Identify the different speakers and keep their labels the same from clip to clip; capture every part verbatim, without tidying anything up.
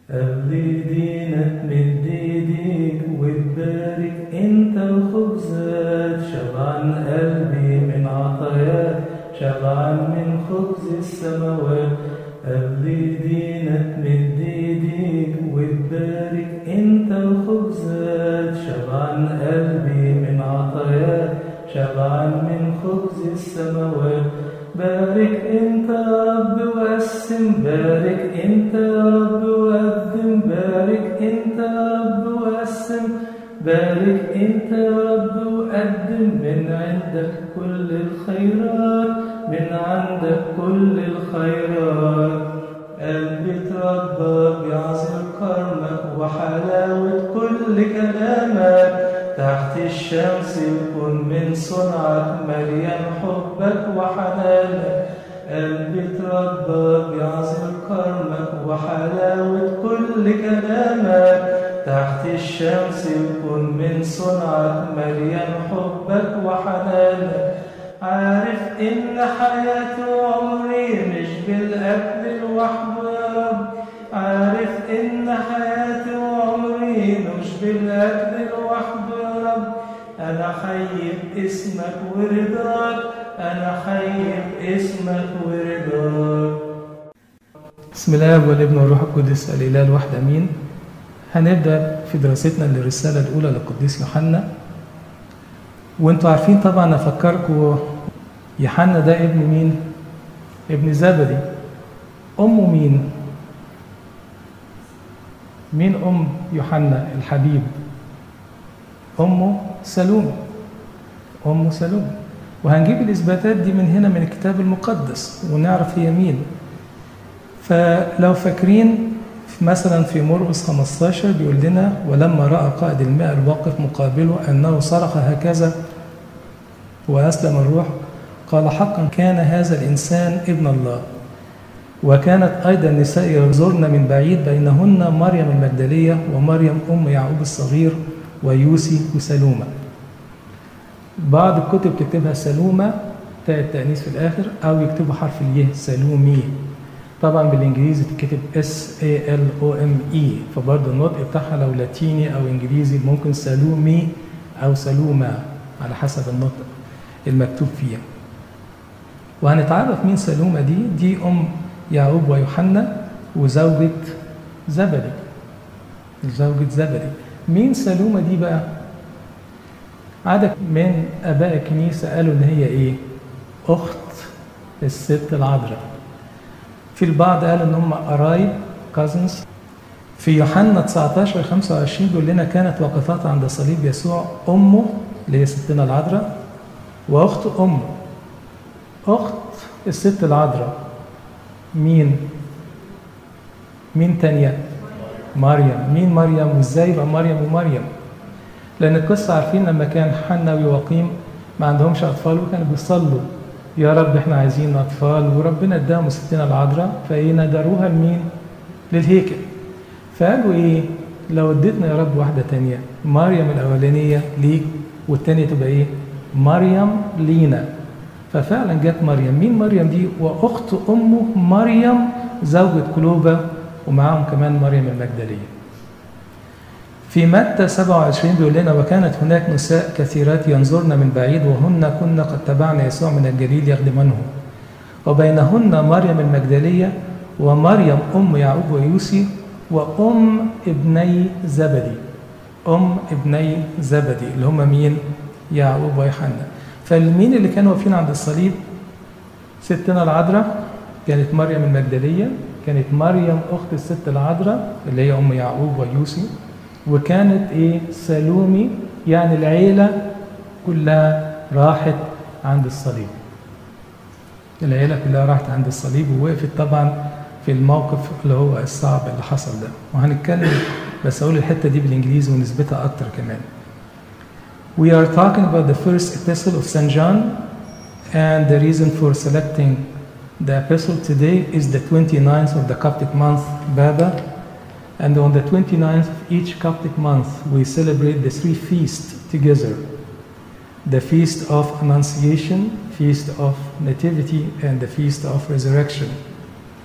Speaker 1: قبل دينك مد ايديك وتبارك انت الخبزات، شبعان قلبي من عطاياك، شبعان من خبز السماوات. قبل دينك مد ايديك وتبارك انت الخبزات، شبعان قلبي من عطاياك، شبعان من خبز السماوات. بارك انت يا رب وقسم، بارك انت يا رب وقدم، بارك انت يا رب وقسم، بارك انت يا رب وقدم. من عندك كل الخيرات، من عندك كل الخيرات. قلبي اتربى بعصر كرمك وحلاوة كل كلامك، تحت الشمس يكون من صنعك مليان حبك وحنانك. قلبي اتربى بعصر كرمك وحلاوة كل كلامك، تحت الشمس يكون من صنعك مليان حبك وحنانك. عارف إن حياتي وعمري مش بالأكل لوحده يا رب، عارف إن حياتي وعمري مش بالأكل لوحده يا رب. أنا حي باسمك ورضاك، أنا حي باسمك ورضاك. بسم الله والابن والروح القدس الإله الواحد أمين. هنبدأ في دراستنا للرسالة الأولى للقديس يوحنا. وانتوا عارفين طبعا، أفكركم يوحنا ده ابن مين؟ ابن زبدي. أمه مين؟ مين أم يوحنا الحبيب؟ أمه سلومة. أمه سلومة. وهنجيب الإثباتات دي من هنا من الكتاب المقدس ونعرف هي مين. فلو فاكرين مثلا في مرقس خمستاشر بيقول لنا: ولما رأى قائد المئة الواقف مقابله أنه صرخ هكذا وأسلم الروح، قال: حقا كان هذا الإنسان ابن الله. وكانت أيضا نساء ينظرن من بعيد، بينهن مريم المجدلية ومريم أم يعقوب الصغير ويوسي وسلومة. بعض الكتب تكتبها سلومة تاء التأنيث في الآخر، أو يكتبوا حرف الياء سلومي. طبعا بالإنجليزي تكتب S A L O M E، فبرضه النطق بتاعها لو لاتيني أو إنجليزي ممكن سلومي أو سلومة على حسب النطق المكتوب فيها. وهنتعرف مين سلومة دي. دي أم يعقوب ويوحنا وزوجة زبدي، زوجة زبدي. مين سلومة دي بقى؟ عدد من آباء الكنيسة قالوا إن هي إيه؟ أخت الست العذراء. في البعض قالوا إن هم قرايب cousins. في يوحنا تسعتاشر خمسة وعشرين بيقول لنا: كانت وقفات عند صليب يسوع أمه اللي هي ستنا العذراء وأخت أمه. أخت الست العذراء مين؟ مين تانية؟ مريم. مين مريم؟ وإزاي بقى مريم ومريم؟ لأن القصة عارفين لما كان حنا ويواقيم ما عندهمش أطفال وكانوا بيصلوا: يا رب إحنا عايزين أطفال، وربنا إداهم ستنا العذراء. فإيه ندروها لمين؟ للهيكل. فقالوا إيه؟ لو اديتنا يا رب واحدة تانية، مريم الأولانية ليك والتانية تبقى إيه؟ مريم لينا. ففعلا جت مريم. مين مريم دي؟ وأخت أمه مريم زوجة كلوبة، ومعاهم كمان مريم المجدلية. في متى سبعة وعشرين بيقول لنا: وكانت هناك نساء كثيرات ينظرن من بعيد، وهن كن قد تبعن يسوع من الجليل يخدمنه، وبينهن مريم المجدلية ومريم أم يعقوب ويوسي وأم ابني زبدي. أم ابني زبدي اللي هم مين؟ يعقوب ويوحنا. فالمين اللي كانوا واقفين عند الصليب؟ ستنا العذراء كانت مريم المجدلية، كانت مريم أخت الست العذراء اللي هي أم يعقوب ويوسي، وكانت إيه؟ سلومي. يعني العيلة كلها راحت عند الصليب. العيلة كلها راحت عند الصليب ووقفت طبعا في الموقف اللي هو الصعب اللي حصل ده. وهنتكلم بس أقول الحتة دي بالإنجليزي ونثبتها أكتر كمان. We are talking about the first epistle of Saint John, and the reason for selecting the epistle today is the twenty-ninth of the Coptic month, Baba. And on the twenty-ninth of each Coptic month, we celebrate the three feasts together. The Feast of Annunciation, Feast of Nativity, and the Feast of Resurrection.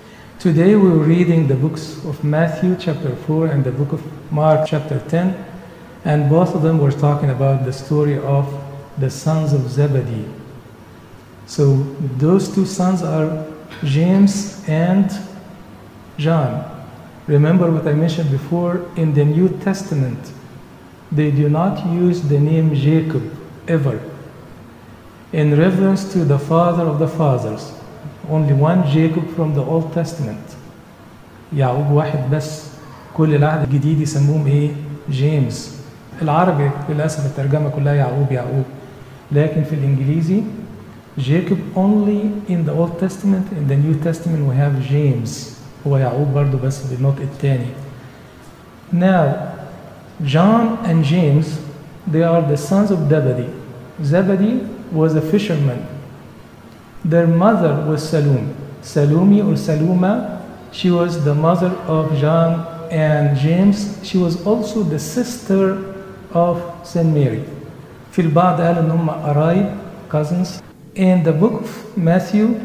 Speaker 1: Today we're reading the books of Matthew chapter four and the book of Mark chapter ten, and both of them were talking about the story of the sons of Zebedee. So those two sons are James and John. Remember what I mentioned before, in the New Testament, they do not use the name Jacob ever, in reference to the father of the fathers. Only one Jacob from the Old Testament. يعقوب واحد بس. كل العهد الجديد يسموهم ايه؟ جيمس. العربي للأسف الترجمة كلها يعقوب يعقوب. لكن في الإنجليزي Jacob only in the Old Testament. In the New Testament we have James. هو يعقوب برضو بس بالنطق الثاني. Now, John and James, they are the sons of Zebedee. Zebedee was a fisherman. Their mother was Salome. Salome or Saluma, she was the mother of John and James. She was also the sister of Saint Mary. في البعض قال إن هم قرايب, cousins. In the book of Matthew,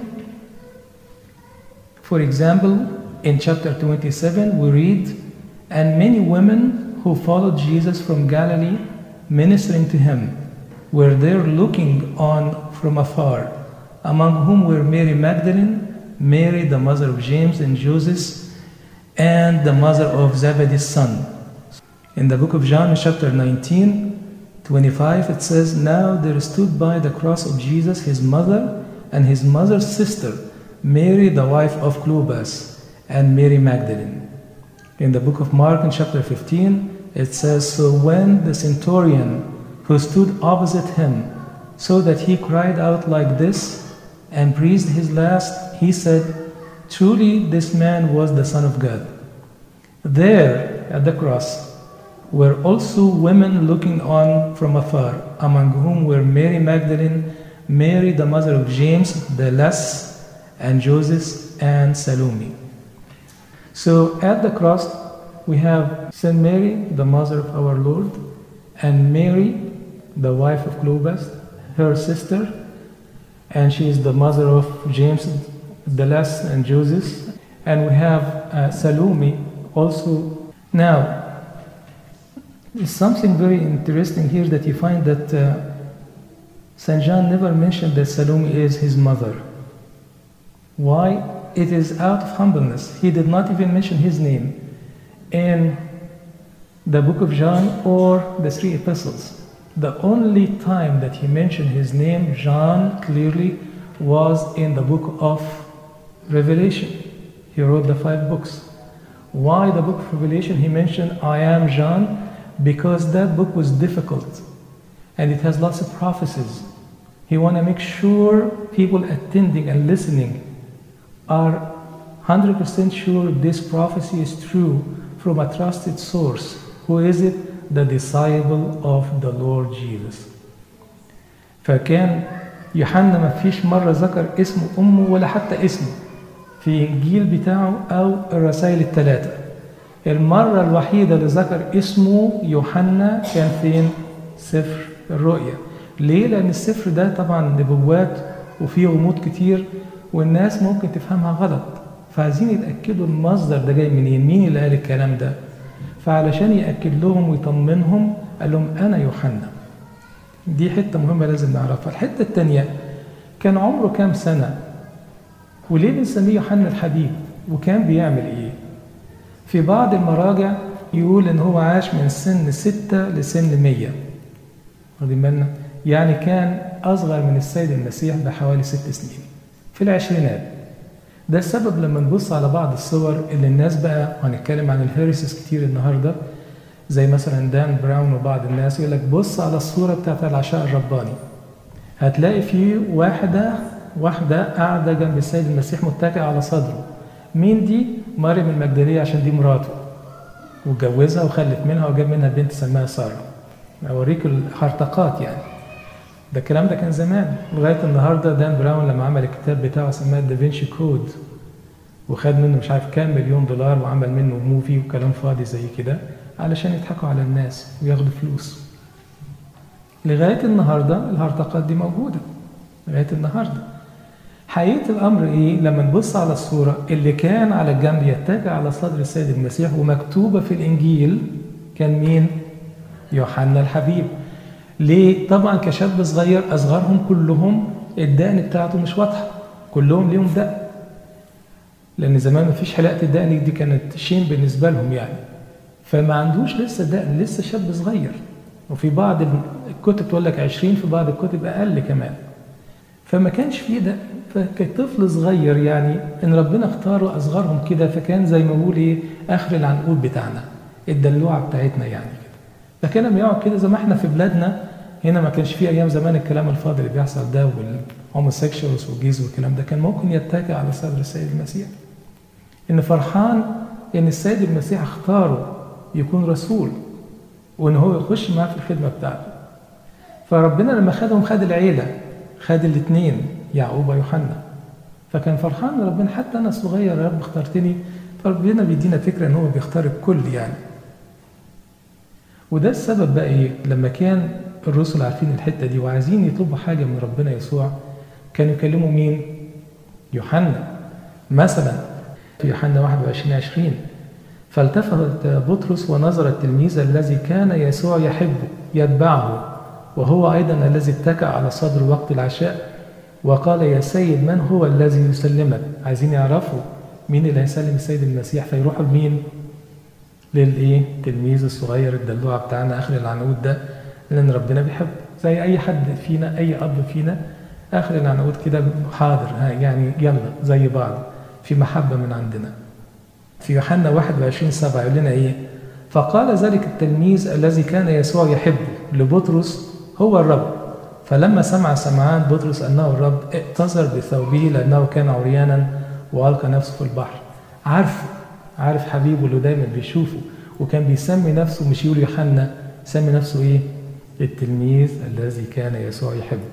Speaker 1: for example, in chapter twenty-seven, we read, "And many women who followed Jesus from Galilee, ministering to him, were there looking on from afar, among whom were Mary Magdalene, Mary the mother of James and Joseph, and the mother of Zebedee's son." In the book of John, chapter nineteen, twenty-five, it says, "Now there stood by the cross of Jesus his mother and his mother's sister, Mary the wife of Clopas, and Mary Magdalene." In the book of Mark, in chapter fifteen, it says, "So when the centurion who stood opposite him saw that he cried out like this and breathed his last, he said, 'Truly this man was the Son of God.' There at the cross were also women looking on from afar, among whom were Mary Magdalene, Mary the mother of James the Less, and Joseph, and Salome." So at the cross we have Saint Mary, the mother of our Lord, and Mary, the wife of Clopas, her sister, and she is the mother of James the Less and Joseph. And we have uh, Salome also. Now, it's something very interesting here that you find that uh, Saint John never mentioned that Salome is his mother. Why? It is out of humbleness. He did not even mention his name in the book of John or the three epistles. The only time that he mentioned his name, John, clearly was in the book of Revelation. He wrote the five books. Why the book of Revelation he mentioned, "I am John"? Because that book was difficult and it has lots of prophecies. He wanted to make sure people attending and listening are one hundred percent sure this prophecy is true from a trusted source. Who is it? The disciple of the Lord Jesus. فكان يوحنا ما فيش مرة ذكر اسم أمه ولا حتى اسمه في إنجيل بتاعه أو الرسائل الثلاثة. المرة الوحيدة اللي ذكر اسمه يوحنا كان فين؟ سفر الرؤيا. ليه؟ لأن السفر ده طبعا نبوات وفيه غموض كتير والناس ممكن تفهمها غلط، فعايزين يتأكدوا المصدر ده جاي منين، مين اللي قال الكلام ده. فعلشان يأكد لهم ويطمنهم قال لهم أنا يوحنا. دي حتة مهمة لازم نعرفها. الحتة التانية، كان عمره كام سنة؟ وليه بنسميه يوحنا الحبيب؟ وكان بيعمل إيه؟ في بعض المراجع يقول إن هو عاش من سن ستة لسن مية. واخدين بالنا؟ يعني كان أصغر من السيد المسيح بحوالي ست سنين. في العشرينات. ده السبب لما نبص على بعض الصور اللي الناس بقى، هنتكلم عن الهيرسيس كتير النهارده، زي مثلا دان براون وبعض الناس يقول لك بص على الصورة بتاعت العشاء الرباني. هتلاقي فيه واحدة واحدة قاعدة جنب السيد المسيح متكئة على صدره. مين دي؟ مريم المجدلية، عشان دي مراته. واتجوزها وخلف منها وجاب منها بنت سماها سارة. أوريك الحرطقات يعني. ده الكلام ده كان زمان. لغاية النهاردة دان براون لما عمل الكتاب بتاعه سماه دافنشي كود وخد منه مش عارف كام مليون دولار وعمل منه موفي وكلام فاضي زي كده علشان يضحكوا على الناس وياخدوا فلوس. لغاية النهاردة الهرطقات دي موجودة لغاية النهاردة. حقيقة الأمر إيه؟ لما نبص على الصورة اللي كان على الجنب يتكئ على صدر السيد المسيح ومكتوبة في الإنجيل كان مين؟ يوحنا الحبيب. ليه؟ طبعا كشاب صغير أصغرهم كلهم الدقن بتاعته مش واضحة، كلهم ليهم دقن، لأن زمان ما فيش حلاقة الدقن دي كانت شين بالنسبة لهم يعني، فما عندوش لسه دقن، لسه شاب صغير. وفي بعض الكتب تقول لك عشرين، في بعض الكتب أقل كمان، فما كانش فيه دقن، فكطفل صغير يعني إن ربنا اختاره أصغرهم كده، فكان زي ما بقول إيه آخر العنقود بتاعنا، الدلوعة بتاعتنا يعني كده. فكان بيقعد كده زي ما احنا في بلادنا هنا، ما كانش فيه أيام زمان الكلام الفاضي اللي بيحصل ده والهوموسيكشوالز والجيز والكلام ده، كان ممكن يتكئ على صدر السيد المسيح. إن فرحان إن السيد المسيح اختاره يكون رسول، وإن هو يخش معاه في الخدمة بتاعته. فربنا لما خدهم خد العيلة، خد الاثنين يعقوب ويوحنا، فكان فرحان ربنا حتى أنا صغير يا رب اخترتني، فربنا بيدينا فكرة إن هو بيختار الكل يعني. وده السبب بقى إيه؟ لما كان الرسل عارفين الحتة دي وعايزين يطلبوا حاجة من ربنا يسوع، كانوا يكلموا مين؟ يوحنا. مثلا في يوحنا واحد وعشرين عشرين فالتفت بطرس ونظر التلميذ الذي كان يسوع يحبه يتبعه، وهو أيضا الذي اتكأ على صدر وقت العشاء، وقال يا سيد من هو الذي يسلمك؟ عايزين يعرفوا مين اللي هيسلم السيد المسيح، فيروحوا لمين؟ للإيه؟ تلميذ الصغير الدلوعة بتاعنا آخر العنقود ده، لأن ربنا بيحب زي أي حد فينا، أي أب فينا آخر العنقود كده حاضر، ها يعني يلا زي بعض في محبة من عندنا. في يوحنا واحد وعشرين سبعة يقول لنا إيه؟ فقال ذلك التلميذ الذي كان يسوع يحبه لبطرس هو الرب، فلما سمع سمعان بطرس أنه الرب اعتذر بثوبه لأنه كان عريانا وألقى نفسه في البحر. عارف عارف حبيبه اللي دايما بيشوفه، وكان بيسمي نفسه مش يقول يوحنا، سمي نفسه إيه؟ التلميذ الذي كان يسوع يحبه.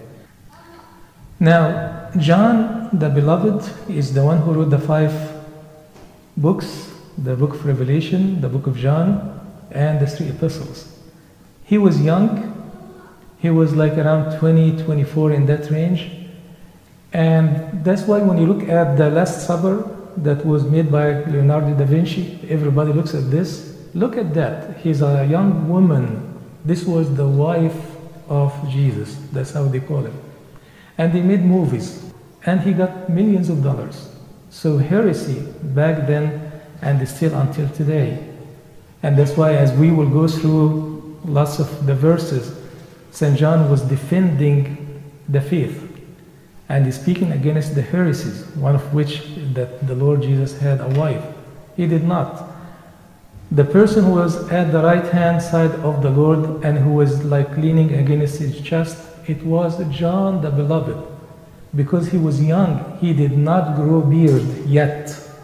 Speaker 1: Now, John the beloved is the one who wrote the five books, the book of Revelation, the book of John, and the three epistles. He was young. He was like around twenty, twenty-four in that range. And that's why when you look at the Last Supper that was made by Leonardo da Vinci, everybody looks at this. Look at that. He's a young woman. This was the wife of Jesus. That's how they call it. And they made movies. And he got millions of dollars. So heresy back then and still until today. And that's why as we will go through lots of the verses, Saint John was defending the faith and he's speaking against the heresies, one of which that the Lord Jesus had a wife. He did not. The person who was at the right hand side of the Lord and who was like leaning against his chest, it was John the beloved. Because he was young, he did not grow a beard yet.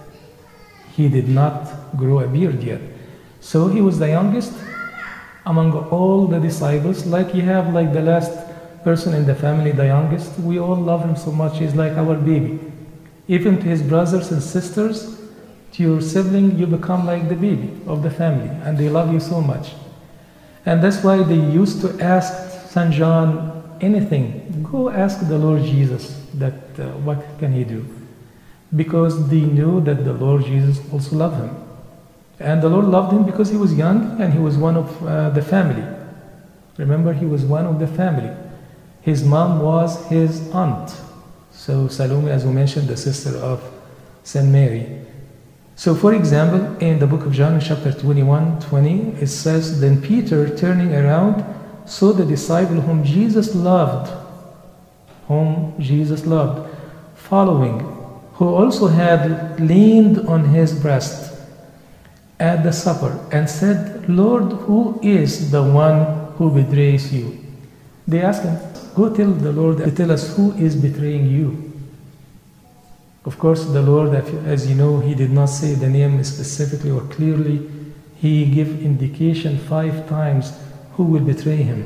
Speaker 1: He did not grow a beard yet. So he was the youngest among all the disciples, like you have like the last person in the family, the youngest. We all love him so much, he's like our baby. Even to his brothers and sisters, to your sibling, you become like the baby of the family, and they love you so much. And that's why they used to ask Saint John anything. Go ask the Lord Jesus that uh, what can he do? Because they knew that the Lord Jesus also loved him. And the Lord loved him because he was young and he was one of uh, the family. Remember, he was one of the family. His mom was his aunt. So Salome, as we mentioned, the sister of Saint Mary. So for example, in the book of John, chapter twenty-one, twenty, it says, then Peter, turning around, saw the disciple whom Jesus loved, whom Jesus loved, following, who also had leaned on his breast at the supper and said, Lord, who is the one who betrays you? They asked him, go tell the Lord to tell us who is betraying you. Of course, the Lord, as you know, he did not say the name specifically or clearly. He gave indication five times who will betray him.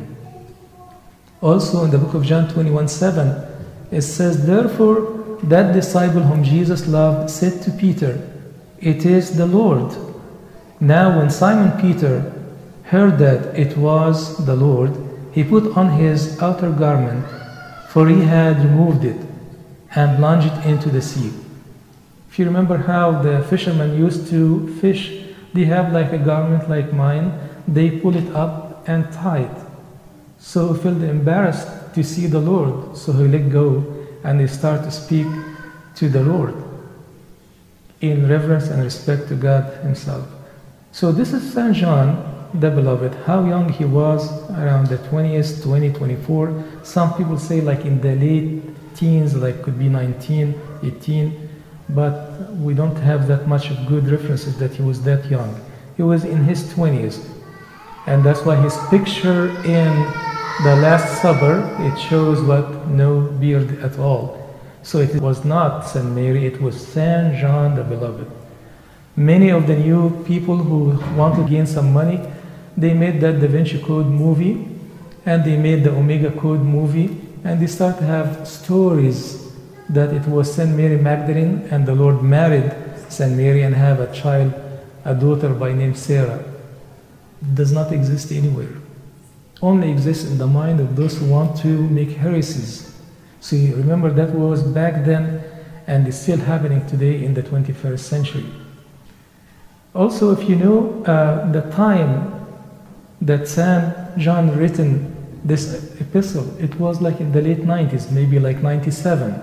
Speaker 1: Also in the book of John twenty-one, seven, it says, therefore, that disciple whom Jesus loved said to Peter, it is the Lord. Now when Simon Peter heard that it was the Lord, he put on his outer garment, for he had removed it, and plunged into the sea. If you remember how the fishermen used to fish, they have like a garment like mine, they pull it up and tie it. So he felt embarrassed to see the Lord, so he let go and he started to speak to the Lord in reverence and respect to God himself. So this is Saint John the Beloved, how young he was, around the twenties, twenty, twenty-four. Some people say like in the late teens, like could be nineteen, eighteen, but we don't have that much of good references that he was that young. He was in his twenties, and that's why his picture in the Last Supper, it shows what, no beard at all. So it was not Saint Mary, it was Saint John the Beloved. Many of the new people who want to gain some money, they made that Da Vinci Code movie, and they made the Omega Code movie, and they start to have stories that it was Saint Mary Magdalene and the Lord married Saint Mary and have a child, a daughter by name Sarah. It does not exist anywhere. Only exists in the mind of those who want to make heresies. So you remember that was back then, and it's still happening today in the twenty-first century. Also, if you know uh, the time that Saint John written this epistle, it was like in the late nineties, maybe like ninety-seven.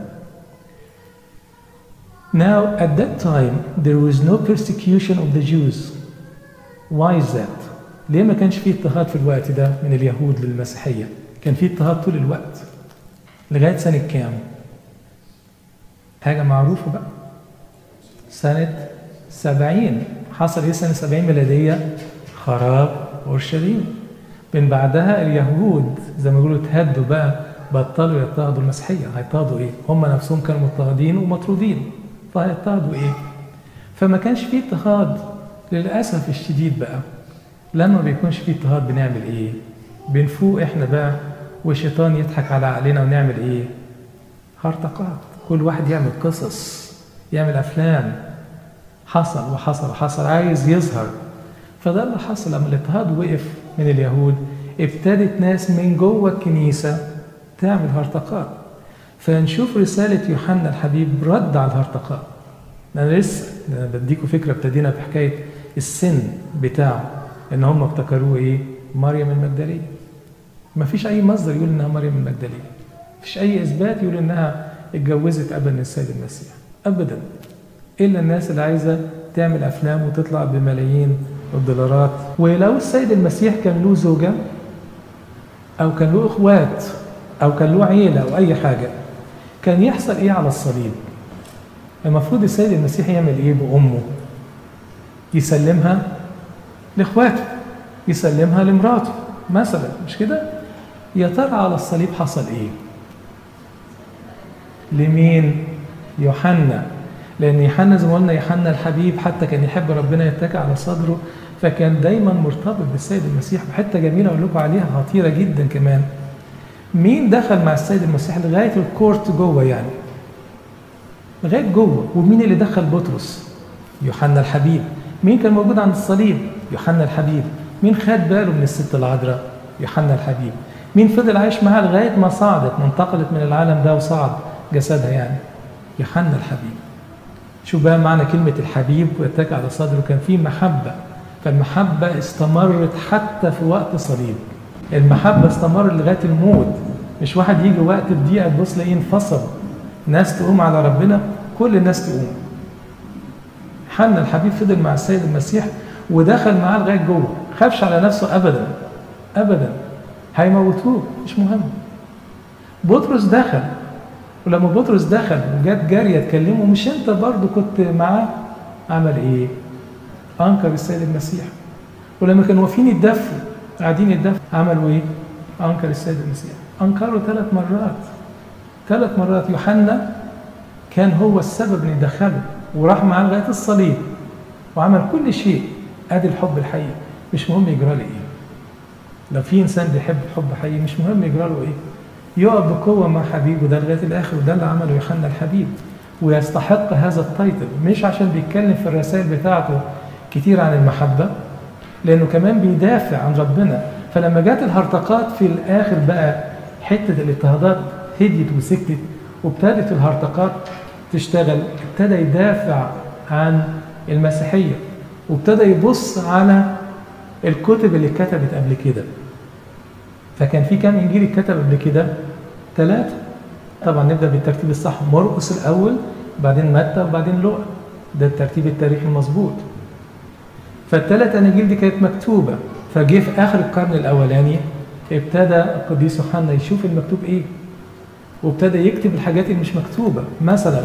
Speaker 1: Now, at that time, there was no persecution of the Jews. Why is that? ليه ما كانش فيه اضطهاد في الوقت ده من اليهود للمسيحية؟ كان فيه اضطهاد طول الوقت. لغاية سنة كام؟ حاجة معروفة بقى. سنة سبعين. حصل ايه سنة سبعين ميلادية؟ خراب أورشليم. من بعدها اليهود زي ما يقولوا اتهدوا بقى، بطلوا يضطهدوا المسيحية. هيضطهدوا ايه؟ هم نفسهم كانوا مضطهدين ومطرودين. فهيضطهدوا ايه؟ فما كانش فيه اضطهاد للأسف الشديد بقى. لما بيكونش فيه اضطهاد بنعمل ايه؟ بنفوق احنا بقى والشيطان يضحك على عقلنا ونعمل ايه؟ هرطقات. كل واحد يعمل قصص، يعمل افلام. حصل وحصل وحصل، عايز يظهر. فده اللي حصل لما الاضطهاد وقف من اليهود، ابتدت ناس من جوه الكنيسه تعمل هرطقات. فنشوف رساله يوحنا الحبيب رد على الهرطقات. انا لسه بديكم فكره، ابتدينا بحكايه السن بتاعه، ان هم افتكروه ايه؟ مريم المجدليه. ما فيش اي مصدر يقول انها مريم المجدليه. ما فيش اي اثبات يقول انها اتجوزت ابدا السيد المسيح ابدا، الا الناس اللي عايزه تعمل افلام وتطلع بملايين الدولارات. ولو السيد المسيح كان له زوجه او كان له اخوات او كان له عيله او اي حاجه، كان يحصل ايه على الصليب؟ المفروض السيد المسيح يعمل ايه بامه؟ يسلمها لاخواته، يسلمها لمراته مثلا، مش كده؟ يا ترى على الصليب حصل ايه؟ لمين؟ يوحنا. لان يوحنا زي ما قلنا يوحنا الحبيب حتى كان يحب ربنا يتكئ على صدره، فكان دايما مرتبط بالسيد المسيح. وحته جميله اقول لكم عليها خطيره جدا كمان. مين دخل مع السيد المسيح لغايه الكورت جوه يعني؟ لغايه جوه. ومين اللي دخل بطرس؟ يوحنا الحبيب. مين كان موجود عند الصليب؟ يوحنا الحبيب. مين خد باله من الست العذراء؟ يوحنا الحبيب. مين فضل عايش معاها لغايه ما صعدت، ما انتقلت من العالم ده وصعد جسدها يعني؟ يوحنا الحبيب. شو بقى معنى كلمه الحبيب ويتكئ على صدره؟ كان فيه محبه، فالمحبه استمرت حتى في وقت صليب. المحبه استمرت لغايه الموت. مش واحد يجي وقت الضيقه تبص لاقيه انفصل، ناس تقوم على ربنا، كل الناس تقوم. يوحنا الحبيب فضل مع السيد المسيح ودخل معاه لغايه جوه، خافش على نفسه ابدا ابدا، هيموتوه مش مهم. بطرس دخل، ولما بطرس دخل وجات جاريه تكلمه، مش انت برضه كنت معاه؟ عمل ايه؟ انكر السيد المسيح. ولما كانوا واقفين يتدفوا قاعدين يتدفوا، عملوا ايه؟ انكر السيد المسيح. انكروا ثلاث مرات ثلاث مرات. يوحنا كان هو السبب ان يدخله، وراح معاه لغايه الصليب وعمل كل شيء. ادي الحب الحقيقي. مش مهم يجرى له ايه. لو في انسان بيحب الحب حقيقي مش مهم يجرى له ايه، يقف بقوه مع حبيبه ده لغايه الاخر. وده اللي عمله يوحنا الحبيب، ويستحق هذا التايتل. مش عشان بيتكلم في الرسائل بتاعته كتير عن المحبه، لانه كمان بيدافع عن ربنا. فلما جات الهرطقات في الاخر بقى، حته الاضطهادات هديت وسكتت، وابتدت الهرطقات تشتغل، ابتدى يدافع عن المسيحية، وابتدى يبص على الكتب اللي اتكتبت قبل كده. فكان في كام إنجيل اتكتب قبل كده؟ ثلاثة. طبعا نبدأ بالترتيب الصح، مرقس الأول، بعدين متى، وبعدين لوقا. ده الترتيب التاريخي المظبوط. فالثلاث أناجيل دي كانت مكتوبة، فجه في آخر القرن الأولاني ابتدى القديس يوحنا يشوف المكتوب إيه، وابتدى يكتب الحاجات اللي مش مكتوبة. مثلا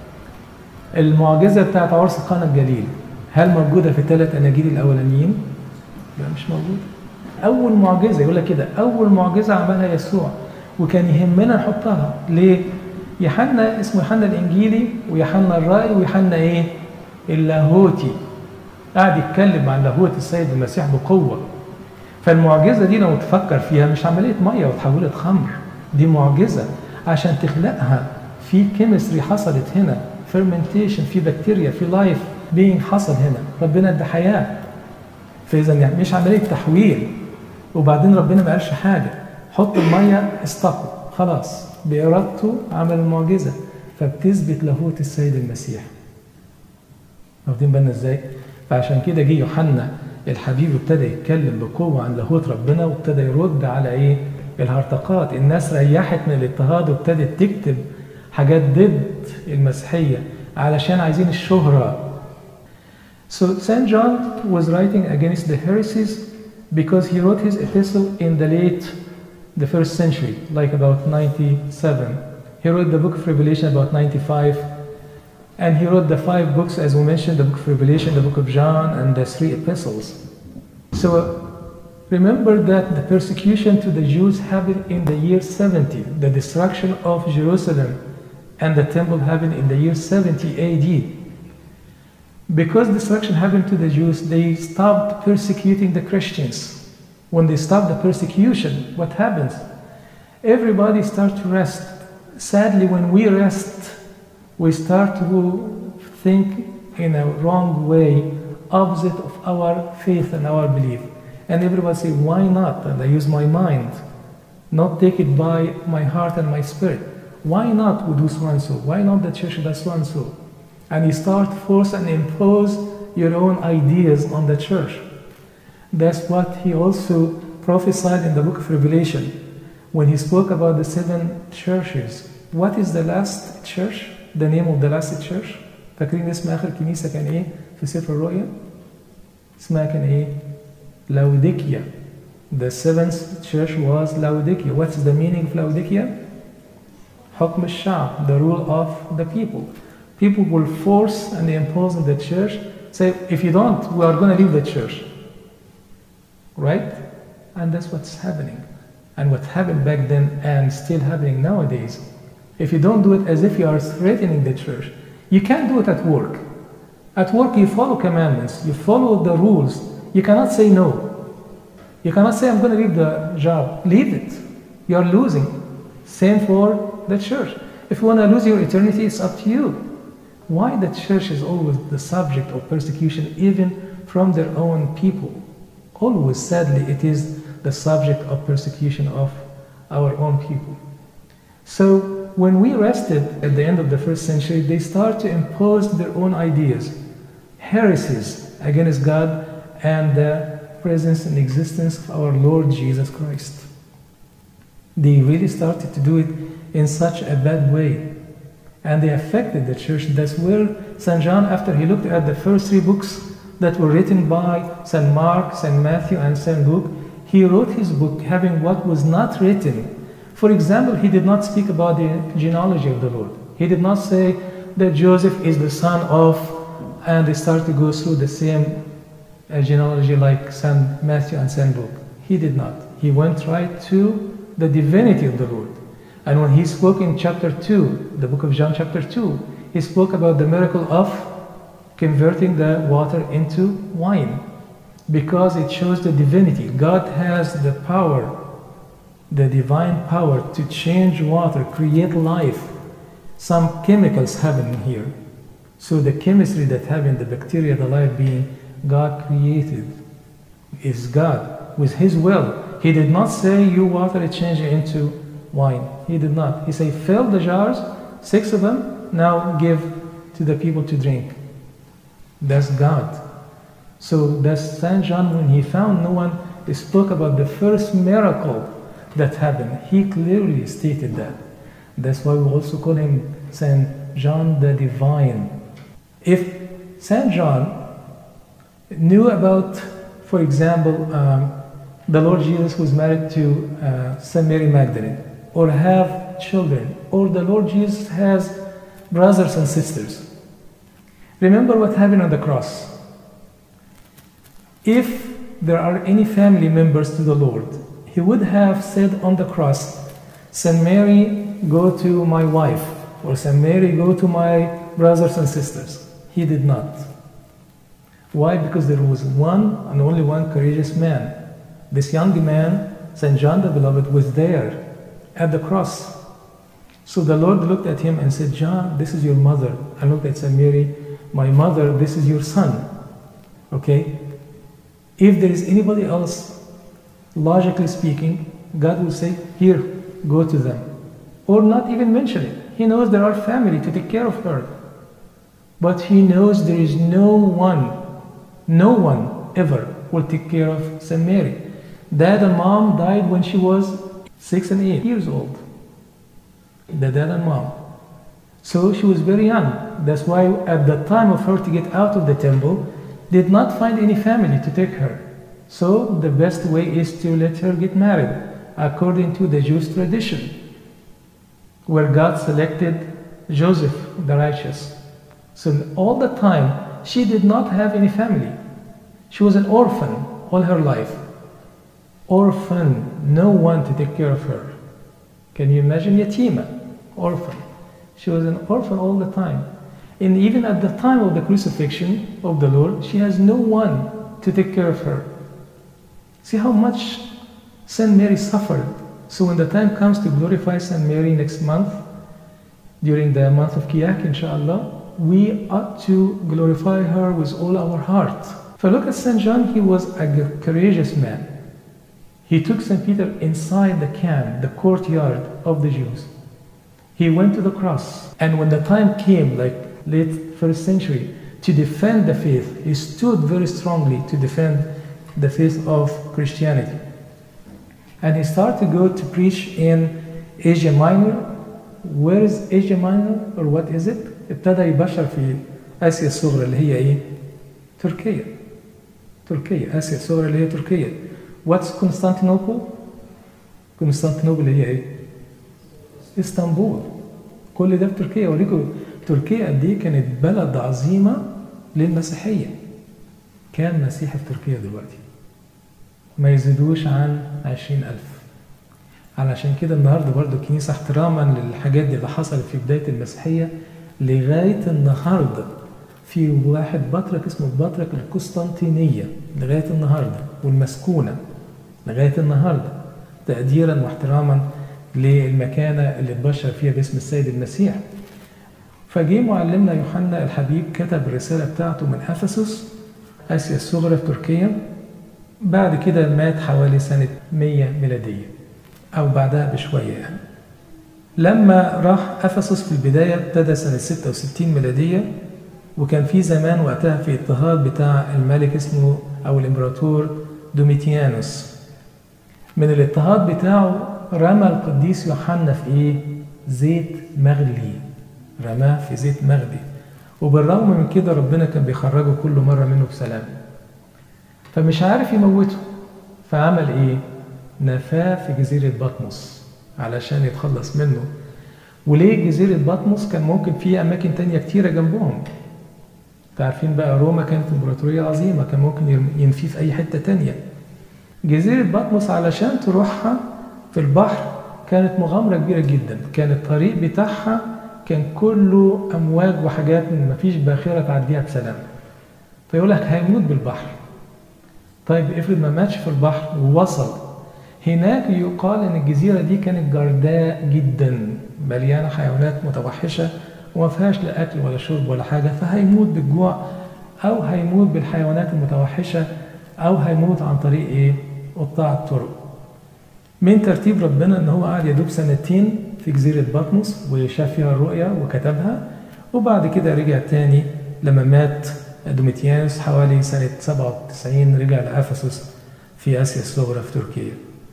Speaker 1: المعجزة بتاعت عرس قانا الجليل، هل موجودة في الثلاث أناجيل الأولانيين؟ لا، مش موجودة. أول معجزة يقول لك كده، أول معجزة عملها يسوع، وكان يهمنا نحطها. ليه؟ يوحنا اسمه يوحنا الإنجيلي، ويوحنا الرائي، ويوحنا إيه؟ اللاهوتي. قاعد يتكلم عن لاهوت السيد المسيح بقوة. فالمعجزة دي لو تفكر فيها مش عملية مية وتحولت خمر، دي معجزة عشان تخلقها في كيمستري حصلت هنا، فيرمنتيشن، في بكتيريا، في لايف بينج حصل هنا، ربنا ادى حياة. فإذا يعني مش عملية تحويل، وبعدين ربنا ما قالش حاجة، حط المية استقوا خلاص، بإرادته عمل المعجزة، فبتثبت لاهوت السيد المسيح. واخدين بالنا ازاي؟ فعشان كده جه يوحنا الحبيب ابتدى يتكلم بقوة عن لاهوت ربنا، وابتدى يرد على ايه؟ الهرطقات. الناس ريحت من الاضطهاد وابتدت تكتب حاجات ضد المسيحية علشان عايزين الشهرة. So Saint John was writing against the heresies because he wrote his epistle in the late, the first century, like about ninety-seven. He wrote the book of Revelation about ninety-five, and he wrote the five books, as we mentioned, the book of Revelation, the book of John, and the three epistles. So remember that the persecution to the Jews happened in the year seventy, the destruction of Jerusalem and the temple happened in the year seventy A D. Because destruction happened to the Jews, they stopped persecuting the Christians. When they stop the persecution, what happens? Everybody starts to rest. Sadly, when we rest, we start to think in a wrong way, opposite of our faith and our belief. And everybody say, why not? And I use my mind, not take it by my heart and my spirit. Why not we do so and so? Why not the church does so and so? And you start to force and impose your own ideas on the church. That's what he also prophesied in the book of Revelation when he spoke about the seven churches. What is the last church? The name of the last church? فاكرين اسم آخر كنيسة كان إيه في سفر الرؤيا؟ اسمها كان إيه؟ Laodicea. The seventh church was Laodicea. What's the meaning of Laodicea? حكم الشعب, the rule of the people. People will force and impose on the church, say, if you don't, we are going to leave the church. Right? And that's what's happening. And what happened back then and still happening nowadays. If you don't do it as if you are threatening the church, you can't do it at work. At work, you follow commandments, you follow the rules. You cannot say no. You cannot say, I'm going to leave the job. Leave it. You are losing. Same for the church. If you want to lose your eternity, it's up to you. Why the church is always the subject of persecution, even from their own people? Always, sadly, it is the subject of persecution of our own people. So when we rested at the end of the first century, they start to impose their own ideas, heresies against God and the presence and existence of our Lord Jesus Christ. They really started to do it in such a bad way. And they affected the church. That's where Saint John, after he looked at the first three books that were written by Saint Mark, Saint Matthew, and Saint Luke, he wrote his book having what was not written. For example, he did not speak about the genealogy of the Lord. He did not say that Joseph is the son of, and they start to go through the same uh, genealogy like Saint Matthew and Saint Luke. He did not. He went right to the divinity of the Lord. And when he spoke in chapter two, the book of John chapter two, he spoke about the miracle of converting the water into wine, because it shows the divinity. God has the power, the divine power to change water, create life. Some chemicals happen here. So the chemistry that happen, the bacteria, the life being, God created, is God with his will. He did not say, you water it, change it into wine. He did not. He said, fill the jars, six of them, now give to the people to drink. That's God. So that's Saint John, when he found no one, he spoke about the first miracle that happened. He clearly stated that. That's why we also call him Saint John the Divine. If Saint John knew about, for example, um, the Lord Jesus was married to uh, Saint Mary Magdalene, or have children, or the Lord Jesus has brothers and sisters. Remember what happened on the cross. If there are any family members to the Lord, he would have said on the cross, Saint Mary, go to my wife, or Saint Mary, go to my brothers and sisters. He did not. Why? Because there was one and only one courageous man. This young man, Saint John the Beloved, was there at the cross. So the Lord looked at him and said, John, this is your mother. And looked at Saint Mary, my mother, this is your son. Okay? If there is anybody else, logically speaking, God will say, here, go to them. Or not even mention it. He knows there are family to take care of her. But he knows there is no one, no one ever will take care of Saint Mary. Dad and mom died when she was six and eight years old. The dad and mom. So she was very young. That's why at the time of her to get out of the temple, did not find any family to take her. So the best way is to let her get married, according to the Jewish tradition, where God selected Joseph the righteous. So all the time, she did not have any family. She was an orphan all her life. Orphan, no one to take care of her. Can you imagine? Yatima, orphan. She was an orphan all the time. And even at the time of the crucifixion of the Lord, she has no one to take care of her. See how much Saint Mary suffered. So when the time comes to glorify Saint Mary next month, during the month of Kiyak, inshallah, we ought to glorify her with all our heart. If I look at Saint John, he was a courageous man. He took Saint Peter inside the camp, the courtyard of the Jews. He went to the cross. And when the time came, like late first century, to defend the faith, he stood very strongly to defend the faith of Christianity. And he started to go to preach in Asia Minor. Where is Asia Minor, or what is it? ابتدى يبشر في آسيا الصغرى اللي هي إيه؟ تركيا. تركيا، آسيا الصغرى اللي هي تركيا. What's Constantinople? Constantinople اللي هي إيه؟ اسطنبول. كل ده في تركيا. أوريكم تركيا قد إيه كانت بلد عظيمة للمسيحية. كان مسيحي في تركيا دلوقتي ما يزيدوش عن عشرين ألف. علشان كده النهارده برضو الكنيسة احتراما للحاجات دي اللي حصلت في بداية المسيحية لغاية النهارده في واحد بطرك اسمه بطرك القسطنطينية لغاية النهارده، والمسكونة لغاية النهارده، تقديرا واحتراما للمكانة اللي اتبشر فيها باسم السيد المسيح. فجي معلمنا يوحنا الحبيب كتب الرسالة بتاعته من أفسس آسيا الصغرى في تركيا. بعد كده مات حوالي سنة مية ميلادية أو بعدها بشوية يعني. لما راح أفسس في البداية ابتدى سنة ستة وستين ميلادية، وكان في زمان وقتها في اضطهاد بتاع الملك اسمه أو الإمبراطور دوميتيانوس. من الاضطهاد بتاعه رمى القديس يوحنا في إيه؟ زيت مغلي. رماه في زيت مغلي، وبالرغم من كده ربنا كان بيخرجه كل مرة منه بسلام. فمش عارف يموته، فعمل إيه؟ نفاه في جزيرة بطمس علشان يتخلص منه. وليه جزيرة بطمس؟ كان ممكن في أماكن تانية كتيرة جنبهم. تعرفين بقى روما كانت إمبراطورية عظيمة، كان ممكن ينفيه في أي حتة تانية. جزيرة بطمس علشان تروحها في البحر كانت مغامرة كبيرة جدا. كان الطريق بتاعها كان كله أمواج وحاجات من مفيش باخرة تعديها بسلام. فيقول لك هيموت بالبحر. طيب افرض ما ماتش في البحر ووصل هناك، يقال ان الجزيرة دي كانت جرداء جدا مليانة حيوانات متوحشة وما فيهاش لا أكل ولا شرب ولا حاجة، فهيموت بالجوع أو هيموت بالحيوانات المتوحشة أو هيموت عن طريق إيه؟ قطاع الطرق. من ترتيب ربنا ان هو قعد يدوب سنتين في جزيرة بطمس وشاف فيها الرؤيا وكتبها، وبعد كده رجع تاني لما مات دوميتيانوس حوالي سنة سبعة وتسعين رجع لأفسس في آسيا الصغرى في تركيا،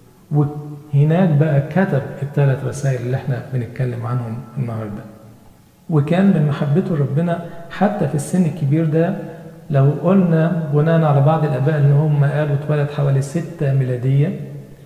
Speaker 1: وهناك بقى كتب الثلاث رسائل اللي احنا بنتكلم عنهم النهارده. وكان من محبته ربنا حتى في السن الكبير ده، لو قلنا بناء على بعض الآباء ان هم قالوا اتولد حوالي ستة ميلادية،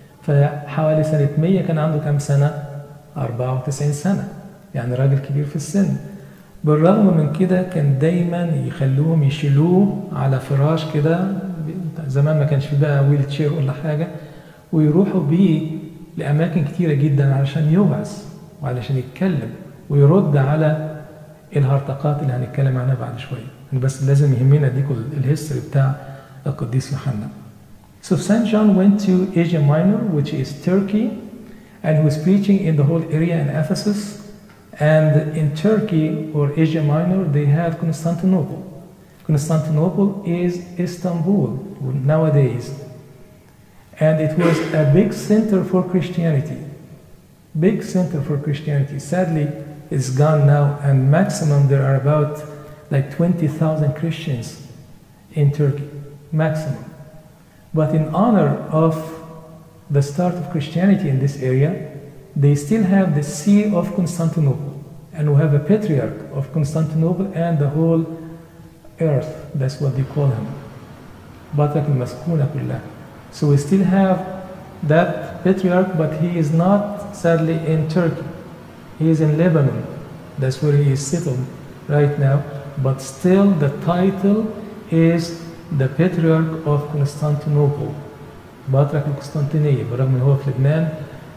Speaker 1: فحوالي سنة مية كان عنده كام سنة؟ أربعة وتسعين سنة، يعني راجل كبير في السن. بالرغم من كده كان دايما يخلوهم يشيلوه على فراش كده، زمان ما كانش في بقى ويل تشير ولا حاجة، ويروحوا بيه لأماكن كتيرة جدا علشان يوعظ وعلشان يتكلم ويرد على الهرطقات اللي هنتكلم عنها بعد شوية. بس لازم يهمنا اديكم الهيستوري بتاع القديس يوحنا. So Saint John went to Asia Minor, which is Turkey, and he was preaching in the whole area in Ephesus. And in Turkey or Asia Minor, they had Constantinople. Constantinople is Istanbul nowadays. And it was a big center for Christianity. Big center for Christianity. Sadly, it's gone now, and maximum there are about like twenty thousand Christians in Turkey, maximum. But in honor of the start of Christianity in this area, they still have the See of Constantinople, and we have a patriarch of Constantinople and the whole earth. That's what they call him. Batrak al-Maskuna kullah. So we still have that patriarch, but he is not sadly in Turkey. He is in Lebanon. That's where he is settled right now. But still the title is the Patriarch of Constantinople. بطرك القسطنطينية، برغم ان هو في لبنان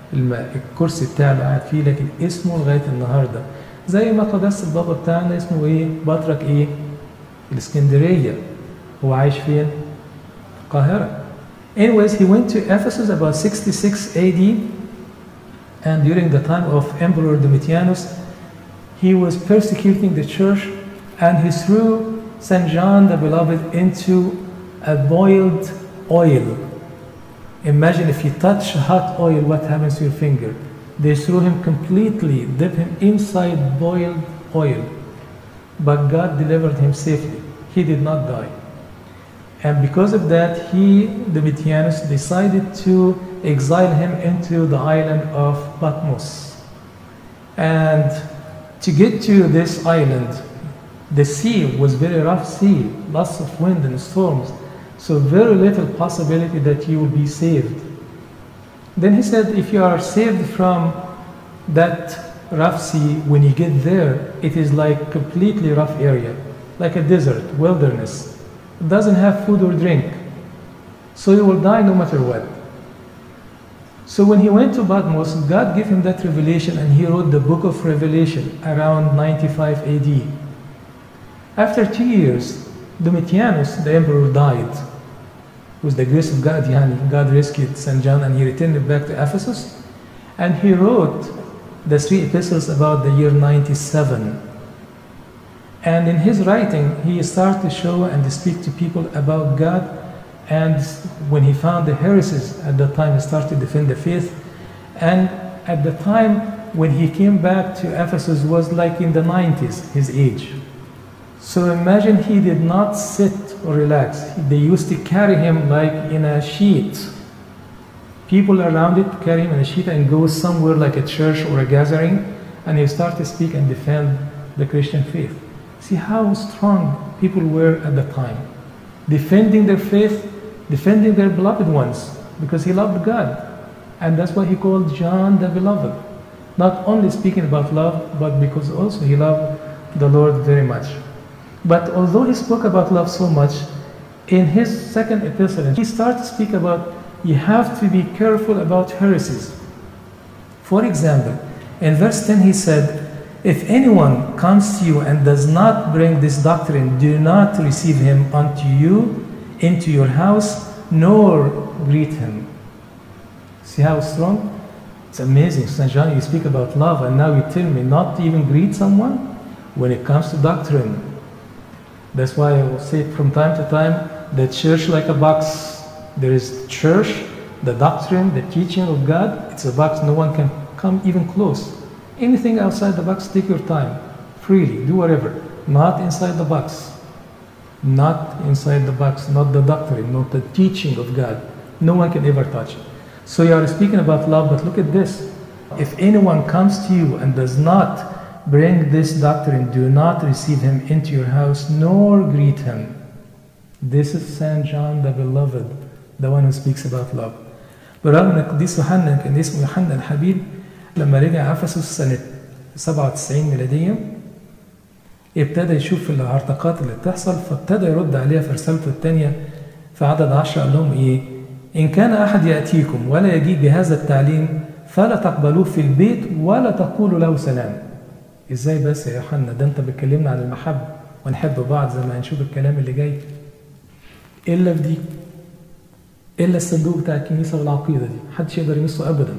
Speaker 1: الكرسي بتاعه اللي قاعد فيه، لكن اسمه لغاية النهاردة زي ما قداسة البابا بتاعنا اسمه ايه؟ بطرك ايه؟ الاسكندرية. هو عايش فين؟ في القاهرة. Anyways, he went to Ephesus about sixty-six A D, and during the time of Emperor Domitianus, he was persecuting the church, and he threw Saint John the Beloved into a boiled oil. Imagine if you touch hot oil, what happens to your finger? They threw him completely, dipped him inside boiled oil. But God delivered him safely. He did not die. And because of that, he, Domitianus, decided to exile him into the island of Patmos. And to get to this island, the sea was very rough sea, lots of wind and storms, so very little possibility that you will be saved. Then he said, if you are saved from that rough sea, when you get there, it is like completely rough area, like a desert, wilderness. It doesn't have food or drink, so you will die no matter what. So when he went to Patmos, God gave him that revelation, and he wrote the book of Revelation around ninety-five A D. After two years, Domitianus, the emperor, died. With the grace of God, God rescued Saint John, and he returned it back to Ephesus. And he wrote the three epistles about the year ninety-seven. And in his writing, he started to show and to speak to people about God. And when he found the heresies at that time, he started to defend the faith. And at the time when he came back to Ephesus was like in the nineties, his age. So imagine he did not sit or relax. They used to carry him like in a sheet. People around it carry him in a sheet and go somewhere like a church or a gathering, and he started to speak and defend the Christian faith. See how strong people were at the time, defending their faith, defending their beloved ones, because he loved God. And that's why he called John the Beloved. Not only speaking about love, but because also he loved the Lord very much. But although he spoke about love so much, in his second epistle, he started to speak about you have to be careful about heresies. For example, in verse ten he said, if anyone comes to you and does not bring this doctrine, do not receive him unto you into your house, nor greet him. See how strong? It's amazing. Saint John, you speak about love, and now you tell me not to even greet someone when it comes to doctrine. That's why I will say from time to time, the church like a box. There is church, The doctrine, the teaching of God, it's a box no one can come even close. Anything outside the box, take your time, freely, do whatever. Not inside the box. Not inside the box, not the doctrine, not the teaching of God. No one can ever touch it. So you are speaking about love, but look at this. If anyone comes to you and does not bring this doctrine, do not receive him into your house, nor greet him. This is Saint John the Beloved, the one who speaks about love. برغم ان القديس يوحنا كان اسمه يوحنا الحبيب، لما رجع افسس سنه سبعة وتسعين ميلاديه ابتدى يشوف الهرطقات اللي بتحصل، فابتدى يرد عليها في رسالته الثانيه في عدد عشرة. قال لهم ايه؟ ان كان احد ياتيكم ولا يجيء بهذا التعليم فلا تقبلوه في البيت ولا تقولوا له سلام. ازاي بس يا يوحنا؟ ده انت بتكلمنا عن المحبه ونحب بعض زي ما هنشوف الكلام اللي جاي. الا في دي، الا الصندوق بتاع الكنيسه والعقيده دي محدش يقدر يمسه ابدا.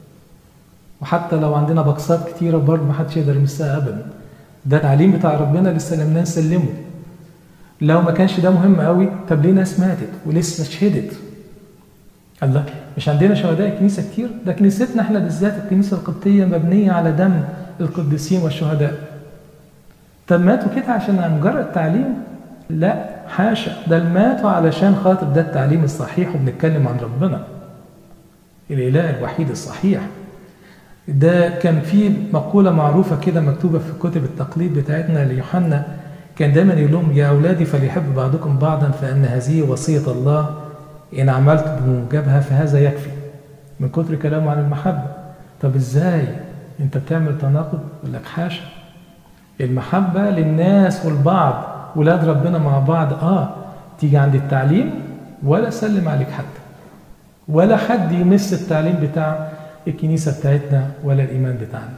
Speaker 1: وحتى لو عندنا بقصات كتيره برضه محدش يقدر يمسها ابدا. ده التعليم بتاع ربنا اللي سلمناه نسلمه. لو ما كانش ده مهم قوي، طب ليه ناس ماتت ولسه شهدت؟ الله، مش عندنا شهداء الكنيسه كتير؟ ده كنيستنا احنا بالذات الكنيسه القبطيه مبنيه على دم القديسين والشهداء. طب ماتوا كده عشان مجرد تعليم؟ لا حاشا، ده ماتوا علشان خاطر ده التعليم الصحيح، وبنتكلم عن ربنا الاله الوحيد الصحيح. ده كان في مقوله معروفه كده مكتوبه في كتب التقليد بتاعتنا ليوحنا، كان دايما يقول لهم يا اولادي فليحب بعضكم بعضا فان هذه وصيه الله، ان عملت بموجبها فهذا يكفي. من كتر كلامه عن المحبه. طب ازاي انت بتعمل تناقض؟ يقول لك حاشا، المحبه للناس والبعض، ولاد ربنا مع بعض. اه تيجي عند التعليم ولا سلم عليك حتى، ولا حد يمس التعليم بتاع الكنيسه بتاعتنا ولا الايمان بتاعنا.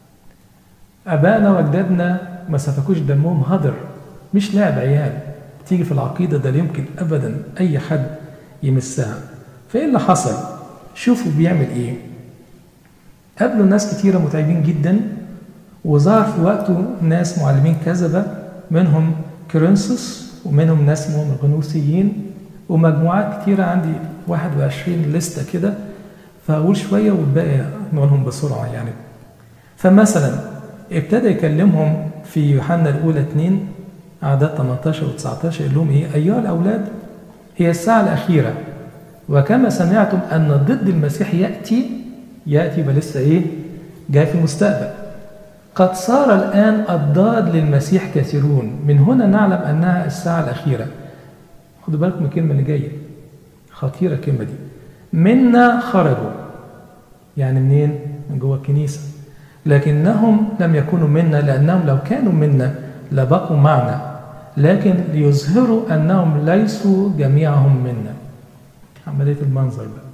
Speaker 1: ابائنا واجدادنا ما سفكوش دمهم هدر، مش لعب عيال. تيجي في العقيده ده لا يمكن ابدا اي حد يمسها. فايه اللي حصل؟ شوفوا بيعمل ايه. قابلوا ناس كتيره متعبين جدا، وظهر في وقته ناس معلمين كذبه، منهم كورنثوس ومنهم ناس اسمهم الغنوصيين ومجموعات كتيره. عندي واحد وعشرين لسته كده، فاقول شويه والباقي نقولهم بسرعه يعني. فمثلا ابتدى يكلمهم في يوحنا الاولى اثنين اعداد ثمانية عشر وتسعة عشر، يقول لهم ايه؟ ايها الاولاد هي الساعه الاخيره، وكما سمعتم ان ضد المسيح ياتي ياتي بلسه ايه؟ جاي في المستقبل. قد صار الآن الضاد للمسيح كثيرون، من هنا نعلم أنها الساعة الأخيرة. خدوا بالكم من الكلمة اللي جاية، خطيرة الكلمة دي. منا خرجوا، يعني منين؟ من جوه الكنيسة. لكنهم لم يكونوا منا، لأنهم لو كانوا منا لبقوا معنا، لكن ليظهروا أنهم ليسوا جميعهم منا. عملية المنظر بقى.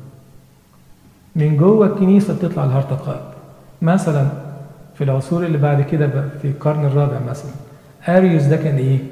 Speaker 1: من جوه الكنيسة بتطلع الهرطقات. مثلا في العصور اللي بعد كده بقى في القرن الرابع مثلا، أريوس ده كان إيه؟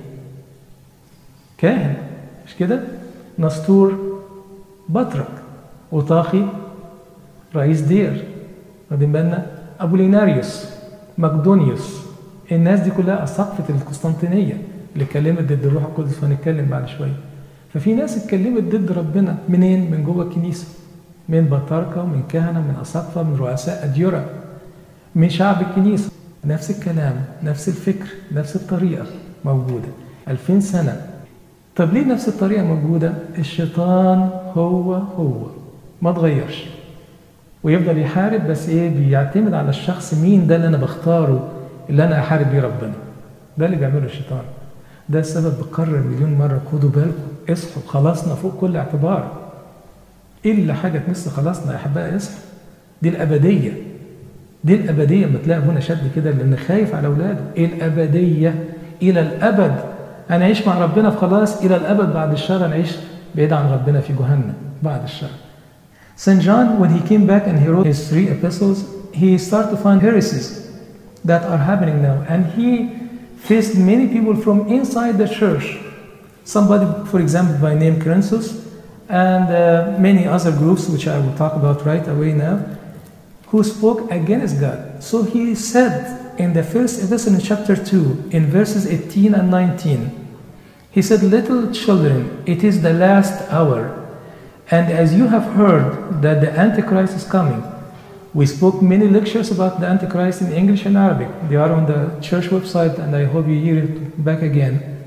Speaker 1: كاهن، مش كده؟ نسطور بطرك، وطاخي رئيس دير، واخدين بالنا؟ أبوليناريوس، مقدونيوس، الناس دي كلها أساقفة القسطنطينية اللي اتكلمت ضد الروح القدس، وهنتكلم بعد شوية. ففي ناس اتكلمت ضد ربنا منين؟ من جوه الكنيسة، من بطاركة ومن كهنة، من أساقفة، من رؤساء أديرة، من شعب الكنيسة. نفس الكلام، نفس الفكر، نفس الطريقة موجودة ألفين سنة. طب ليه نفس الطريقة موجودة؟ الشيطان هو هو ما تغيرش، ويفضل يحارب، بس ايه؟ بيعتمد على الشخص. مين ده اللي انا بختاره اللي انا احارب بيه ربنا؟ ده اللي بيعمله الشيطان. ده السبب بكرر مليون مرة، خدوا بالكم، اصحوا، خلاصنا فوق كل اعتبار. إلا حاجة تمس خلاصنا يا أحبائي، اصحوا. دي الأبدية، دي الأبدية. ما تلاقي هنا شد كده لأن خايف على أولاده. إيه الأبدية؟ إلى الأبد هنعيش مع ربنا في خلاص إلى الأبد. بعد الشر هنعيش بعيد عن ربنا في جهنم بعد الشر. Saint John, when he came back and he wrote his three epistles, he started to find heresies that are happening now. And he faced many people from inside the church. Somebody, for example, by name Crensus, and uh, many other groups, which I will talk about right away now, who spoke against God. So he said in the first epistle in chapter two, in verses eighteen and nineteen, he said, "Little children, it is the last hour, And as you have heard that the Antichrist is coming, we spoke many lectures about the Antichrist in English and Arabic. They are on the church website, and I hope you hear it back again.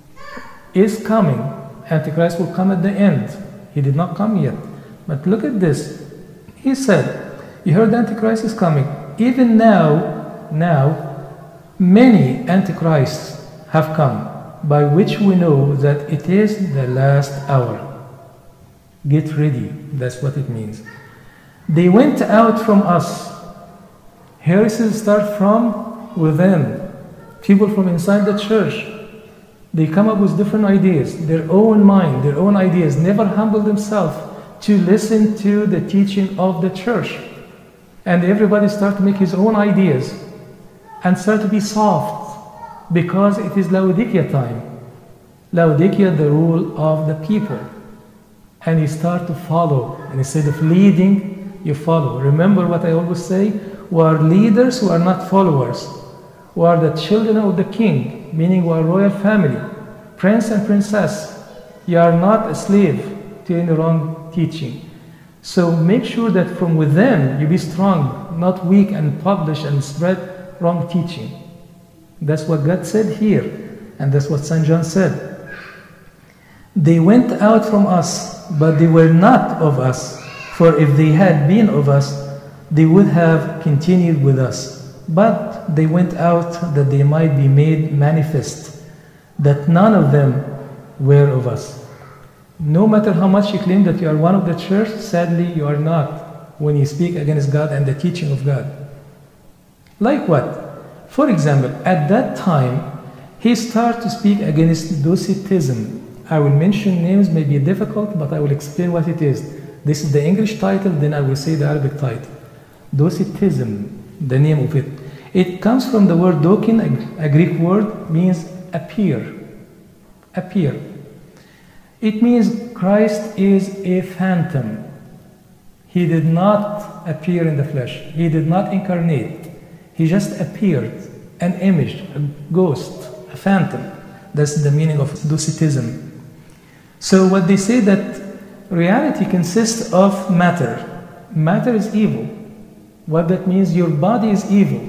Speaker 1: Is coming. Antichrist will come at the end. He did not come yet. But look at this. He said, you heard the Antichrist is coming. Even now, now, many Antichrists have come, by which we know that it is the last hour. Get ready. That's what it means. They went out from us. Heresies start from within. People from inside the church. They come up with different ideas, their own mind, their own ideas, never humble themselves to listen to the teaching of the church. And everybody start to make his own ideas and start to be soft because it is Laodicea time. Laodicea, the rule of the people. And you start to follow. And instead of leading, you follow. Remember what I always say? We are leaders who are not followers. We are the children of the king, meaning we are royal family, prince and princess. You are not a slave to any wrong teaching. So make sure that from within you be strong, not weak and publish and spread wrong teaching. That's what God said here, and that's what Saint John said. They went out from us, but they were not of us. For if they had been of us, they would have continued with us. But they went out that they might be made manifest, that none of them were of us. No matter how much you claim that you are one of the church, sadly you are not when you speak against God and the teaching of God. Like what? For example, at that time, he started to speak against Docetism. I will mention names, may be difficult, but I will explain what it is. This is the English title, then I will say the Arabic title. Docetism, the name of it. It comes from the word dokin, a Greek word, means appear. Appear. It means Christ is a phantom. He did not appear in the flesh. He did not incarnate. He just appeared, an image, a ghost, a phantom. That's the meaning of Docetism. So what they say that reality consists of matter. Matter is evil. What that means, your body is evil.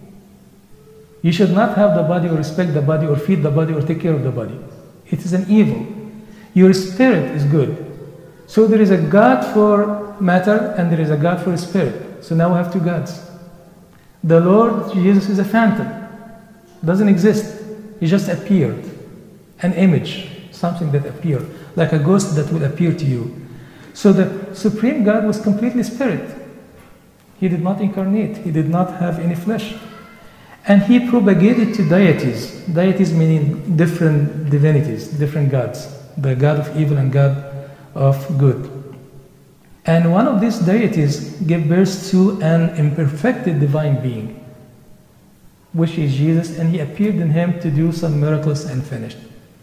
Speaker 1: You should not have the body or respect the body or feed the body or take care of the body. It is an evil. Your spirit is good. So there is a God for matter and there is a God for spirit. So now we have two gods. The Lord Jesus is a phantom. Doesn't exist. He just appeared. An image, something that appeared, like a ghost that will appear to you. So the Supreme God was completely spirit. He did not incarnate. He did not have any flesh. And he propagated to deities. Deities meaning different divinities, different gods. The God of evil and God of good. And one of these deities gave birth to an imperfected divine being, which is Jesus, and he appeared in him to do some miracles and finished.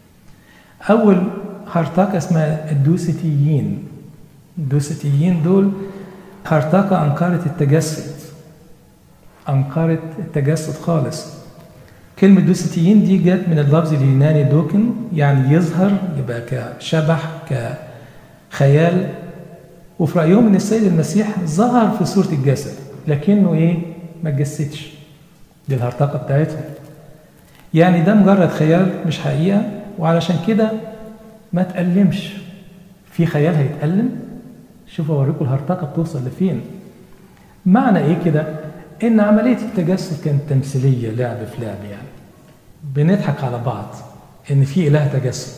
Speaker 1: أول هرطقة اسمها الدوسيتيين. الدوسيتيين دول هرطقة أنكرت التجسد. أنكرت التجسد خالص. كلمة دوسيتيين دي جت من اللفظ اليوناني دوكن، يعني يظهر، يبقى كشبح كخيال. وفي رأيهم إن السيد المسيح ظهر في صورة الجسد، لكنه إيه؟ ما اتجسدش. دي الهرطقة بتاعتهم. يعني ده مجرد خيال مش حقيقة، وعلشان كده ما تألمش. في خيال هيتألم؟ شوفوا أوريكم الهرطقة بتوصل لفين. معنى إيه كده؟ إن عملية التجسد كانت تمثيلية، لعب في لعب يعني. بنضحك على بعض إن في إله تجسد.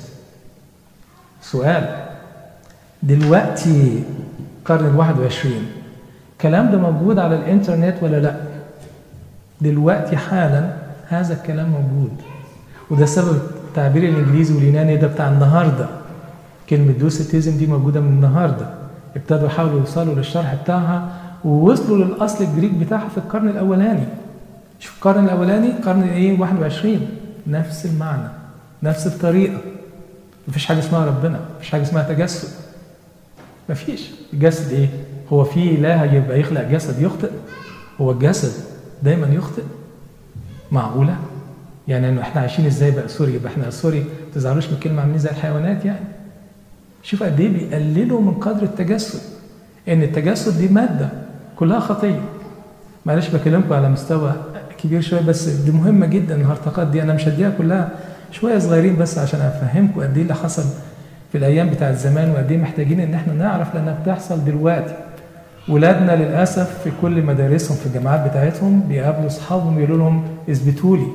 Speaker 1: سؤال، دلوقتي القرن الواحد وعشرين الكلام ده موجود على الإنترنت ولا لأ؟ دلوقتي حالا هذا الكلام موجود، وده سبب التعبير الإنجليزي واليوناني ده بتاع النهاردة. كلمة دوسيتيزم دي موجودة من النهاردة. ابتدوا يحاولوا يوصلوا للشرح بتاعها ووصلوا للأصل الجريك بتاعها في القرن الأولاني. شوف القرن الأولاني، القرن إيه؟ واحد وعشرين، نفس المعنى، نفس الطريقة. مفيش حاجة اسمها ربنا، مفيش حاجة اسمها تجسد. مفيش. الجسد إيه؟ هو في إله يبقى يخلق جسد يخطئ؟ هو الجسد دايما يخطئ؟ معقولة؟ يعني إنه إحنا عايشين إزاي بقى سوري؟ يبقى إحنا سوري، ما تزعلوش من الكلمة، عاملين زي الحيوانات يعني. شوف قد ايه بيقللوا من قدر التجسد، ان التجسد دي ماده كلها خطيه. معلش بكلمكم على مستوى كبير شويه، بس دي مهمه جدا. الهرطقات دي انا مش هديها كلها، شويه صغيرين بس عشان افهمكم قد ايه اللي حصل في الايام بتاع زمان، وقد ايه محتاجين ان احنا نعرف لانها بتحصل دلوقتي. ولادنا للاسف في كل مدارسهم في الجامعات بتاعتهم بيقابلوا اصحابهم يقولوا لهم اثبتوا لي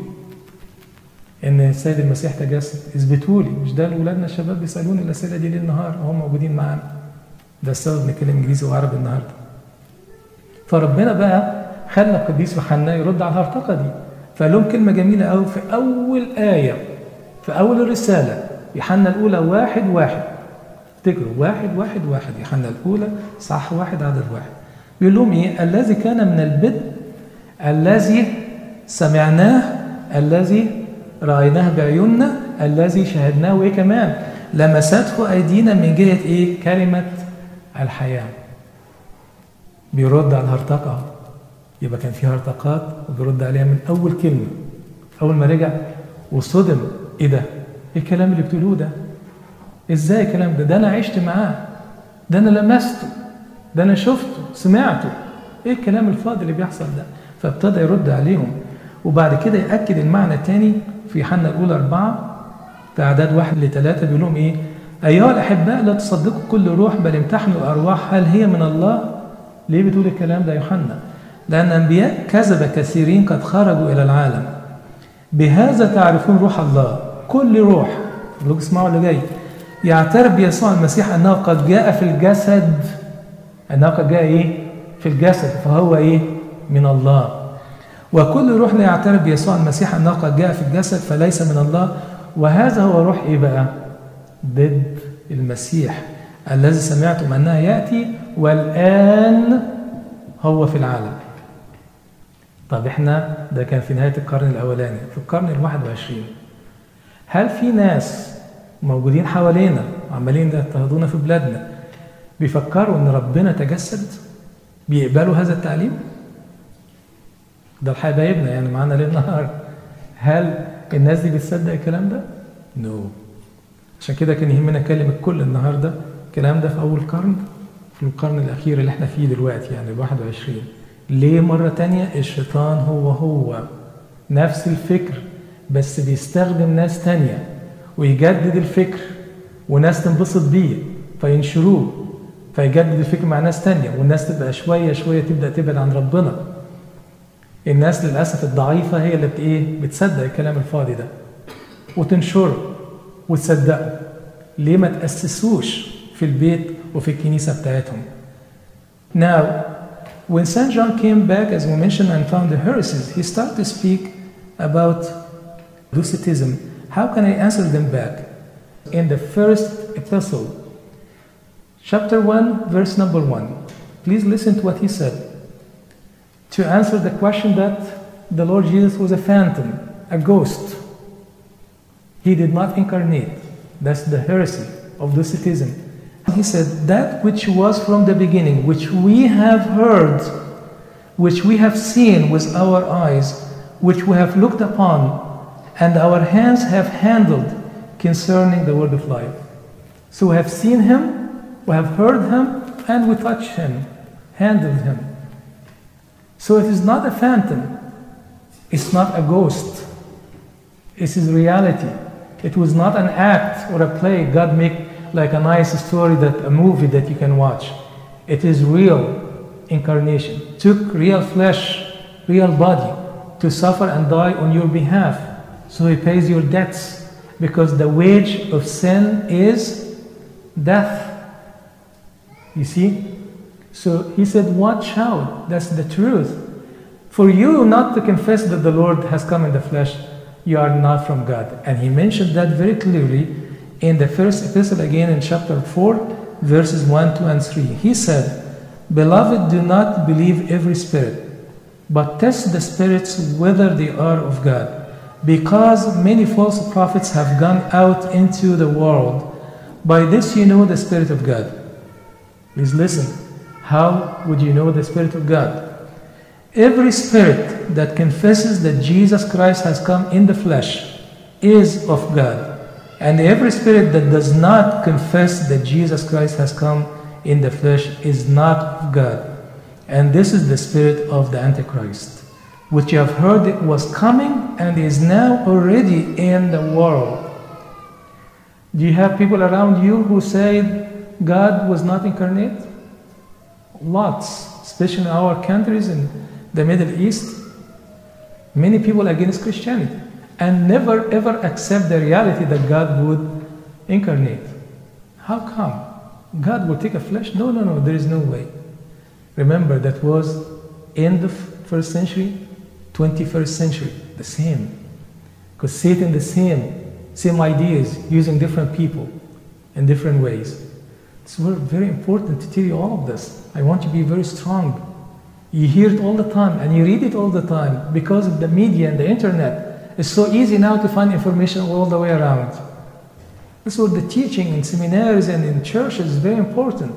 Speaker 1: ان السيد المسيح تجسد، اثبتوا لي. مش ده ولادنا الشباب بيسالوني الاسئله دي ليل نهار وهم موجودين معانا. ده السبب نتكلم انجليزي وعربي النهارده. فربنا بقى خلى القديس يوحنا يرد على الهرطقه دي، فقال لهم كلمه جميله قوي في اول ايه في اول الرساله، يوحنا الاولى واحد واحد. افتكروا واحد واحد واحد، يوحنا الاولى صح واحد عدد واحد. بيقول لهم ايه؟ الذي كان من البدء، الذي سمعناه، الذي رايناه بعيوننا، الذي شاهدناه، وايه كمان؟ لمسته ايدينا من جهه ايه؟ كلمه الحياه. بيرد على الهرطقه. يبقى كان في هرطقات وبيرد عليها من اول كلمه. اول ما رجع وصدم، ايه ده؟ ايه الكلام اللي بتقولوه ده؟ ازاي الكلام ده؟ ده انا عشت معاه، ده انا لمسته، ده انا شفته سمعته، ايه الكلام الفاضي اللي بيحصل ده؟ فابتدى يرد عليهم، وبعد كده ياكد المعنى الثاني في يوحنا الاولى اربعه في اعداد واحد لثلاثه. بيقول لهم ايه؟ ايها الاحباء لا تصدقوا كل روح بل امتحنوا الارواح هل هي من الله. ليه بتقول الكلام ده يوحنا؟ لان انبياء كذب كثيرين قد خرجوا الى العالم، بهذا تعرفون روح الله. كل روح، بلوك اسمعوا اللي جاي، يعترف بيسوع المسيح انه قد جاء في الجسد، انه قد جاء ايه؟ في الجسد، فهو ايه؟ من الله. وكل روح لا يعترف بيسوع المسيح انه قد جاء في الجسد فليس من الله، وهذا هو روح ايه بقى؟ ضد المسيح الذي سمعتم انه ياتي والان هو في العالم. طب احنا ده كان في نهايه القرن الاولاني، في القرن الواحد وعشرين هل في ناس موجودين حوالينا وعمالين يضطهدونا في بلادنا بيفكروا ان ربنا تجسد؟ بيقبلوا هذا التعليم؟ ده حبايبنا يعني معانا ليل نهار. هل الناس دي بتصدق الكلام ده؟ نو no. عشان كده كان يهمنا نكلم الكل النهارده الكلام ده في اول قرن، في القرن الاخير اللي احنا فيه دلوقتي يعني الواحد وعشرين. ليه مرة تانية؟ الشيطان هو هو نفس الفكر، بس بيستخدم ناس تانية ويجدد الفكر، وناس تنبسط بيه فينشروه، فيجدد الفكر مع ناس تانية، والناس تبقى شوية شوية تبدأ تبعد عن ربنا. الناس للأسف الضعيفة هي اللي ايه بتصدق الكلام الفاضي ده وتنشره وتصدقه. ليه ما تأسسوش في البيت وفي الكنيسة بتاعتهم؟ Now, when Saint John came back, as we mentioned, and found the heresies, he started to speak about Docetism. How can I answer them back? In the first epistle, chapter one, verse number one. Please listen to what he said. To answer the question that the Lord Jesus was a phantom, a ghost. He did not incarnate. That's the heresy of Docetism. He said, that which was from the beginning, which we have heard, which we have seen with our eyes, which we have looked upon, and our hands have handled concerning the word of life. So we have seen him, we have heard him, and we touched him, handled him. So it is not a phantom, it's not a ghost, it is reality. It was not an act or a play God made like a nice story, that a movie that you can watch. It is real incarnation. Took real flesh, real body to suffer and die on your behalf. So he pays your debts, because the wage of sin is death. You see? So he said, watch out. That's the truth. For you not to confess that the Lord has come in the flesh, you are not from God. And he mentioned that very clearly in the first epistle, again in chapter four, verses one, two, and three. He said, beloved, do not believe every spirit, but test the spirits whether they are of God, because many false prophets have gone out into the world. By this you know the Spirit of God. Please listen. How would you know the Spirit of God? Every spirit that confesses that Jesus Christ has come in the flesh is of God. And every spirit that does not confess that Jesus Christ has come in the flesh is not of God. And this is the spirit of the Antichrist, which you have heard it was coming and is now already in the world. Do you have people around you who say God was not incarnate? Lots, especially in our countries in the Middle East. Many people against Christianity and never ever accept the reality that God would incarnate. How come? God will take a flesh? No, no, no, there is no way. Remember, that was in the first century, twenty-first century, the same. Because Satan, the same, same ideas, using different people in different ways. It's very important to tell you all of this. I want you to be very strong. You hear it all the time and you read it all the time because of the media and the internet. It's so easy now to find information all the way around. This is what the teaching in seminaries and in churches is very important.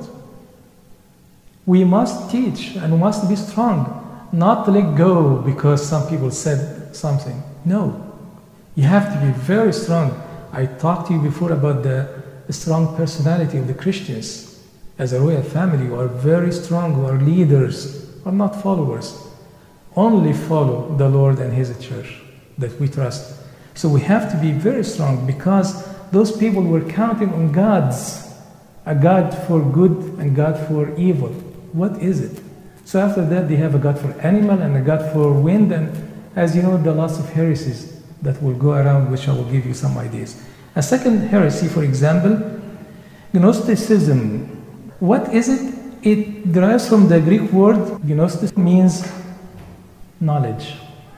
Speaker 1: We must teach and we must be strong, not to let go because some people said something. No, you have to be very strong. I talked to you before about the strong personality of the Christians. As a royal family, who are very strong, who are leaders, are not followers. Only follow the Lord and His church that we trust. So we have to be very strong because those people were counting on gods, a God for good and God for evil. What is it? So after that, they have a God for animal and a God for wind, and as you know, the lots of heresies that will go around, which I will give you some ideas. A second heresy, for example, Gnosticism. What is it? It derives from the Greek word gnosis, means knowledge.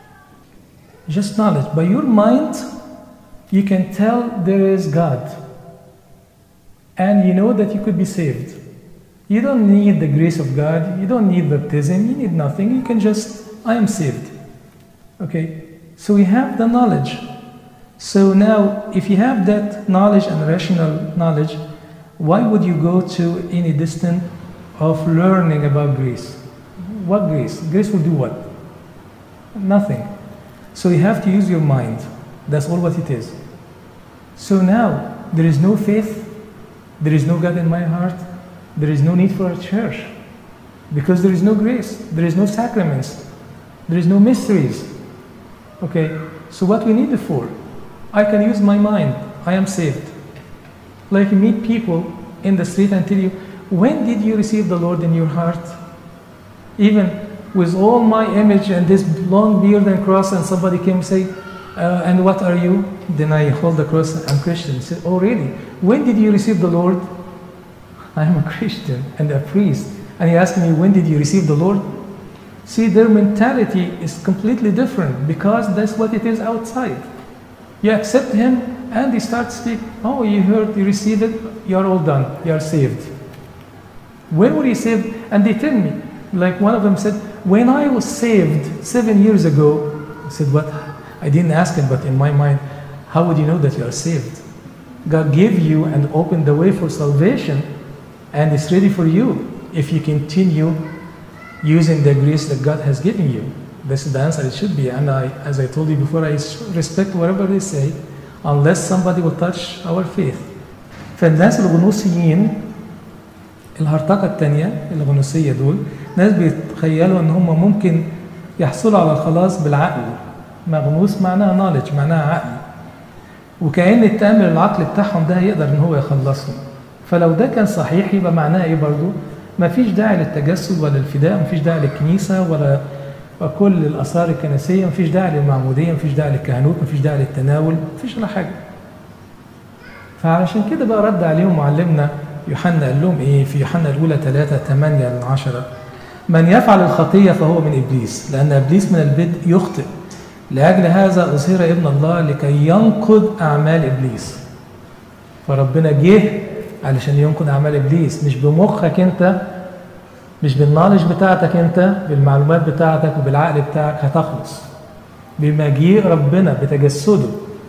Speaker 1: Just knowledge. By your mind, you can tell there is God. And you know that you could be saved. You don't need the grace of God. You don't need baptism. You need nothing. You can just, I am saved. Okay? So we have the knowledge. So now, if you have that knowledge and rational knowledge, why would you go to any distance of learning about grace? What grace? Grace will do what? Nothing. So you have to use your mind. That's all what it is. So now, there is no faith, there is no God in my heart, there is no need for a church. Because there is no grace, there is no sacraments, there is no mysteries. Okay, so what we need it for? I can use my mind, I am saved. Like you meet people in the street and tell you, when did you receive the Lord in your heart? Even with all my image and this long beard and cross, and somebody came and say, uh, and what are you? Then I hold the cross, I'm Christian. He said, oh really? When did you receive the Lord? I am a Christian and a priest. And he asked me, when did you receive the Lord? See, their mentality is completely different because that's what it is outside. You accept Him and they start speaking, oh, you heard, you received it, you're all done, you're saved. When were you saved? And they tell me, like one of them said, when I was saved seven years ago, I said, what? I didn't ask him, but in my mind, how would you know that you are saved? God gave you and opened the way for salvation, and it's ready for you if you continue using the grace that God has given you. This is the answer it should be. And I, as I told you before, I respect whatever they say, unless somebody will touch our faith. فالناس الغنوصيين الهرطقة الثانية الغنوصية دول ناس بيتخيلوا ان هم ممكن يحصلوا على الخلاص بالعقل. مغنوص معناها knowledge، معناها عقل. وكأن التأمل العقل بتاعهم ده يقدر ان هو يخلصهم. فلو ده كان صحيح يبقى معناه ايه برضو؟ ما فيش داعي للتجسد ولا الفداء، ما فيش داعي للكنيسة ولا وكل الآثار الكنسية، ما فيش داعي للمعمودية، ما فيش داعي للكهنوت، ما فيش داعي للتناول، ما فيش ولا حاجة. فعلشان كده بقى رد عليهم معلمنا يوحنا، قال لهم ايه في يوحنا الأولى ثلاثة ثمانية عشرة: من يفعل الخطية فهو من إبليس، لأن إبليس من البدء يخطئ، لأجل هذا أظهر ابن الله لكي ينقض أعمال إبليس. فربنا جه علشان ينقض أعمال إبليس، مش بمخك أنت، مش بالنالج بتاعتك أنت، بالمعلومات بتاعتك وبالعقل بتاعك هتخلص. بمجيء ربنا بتجسده.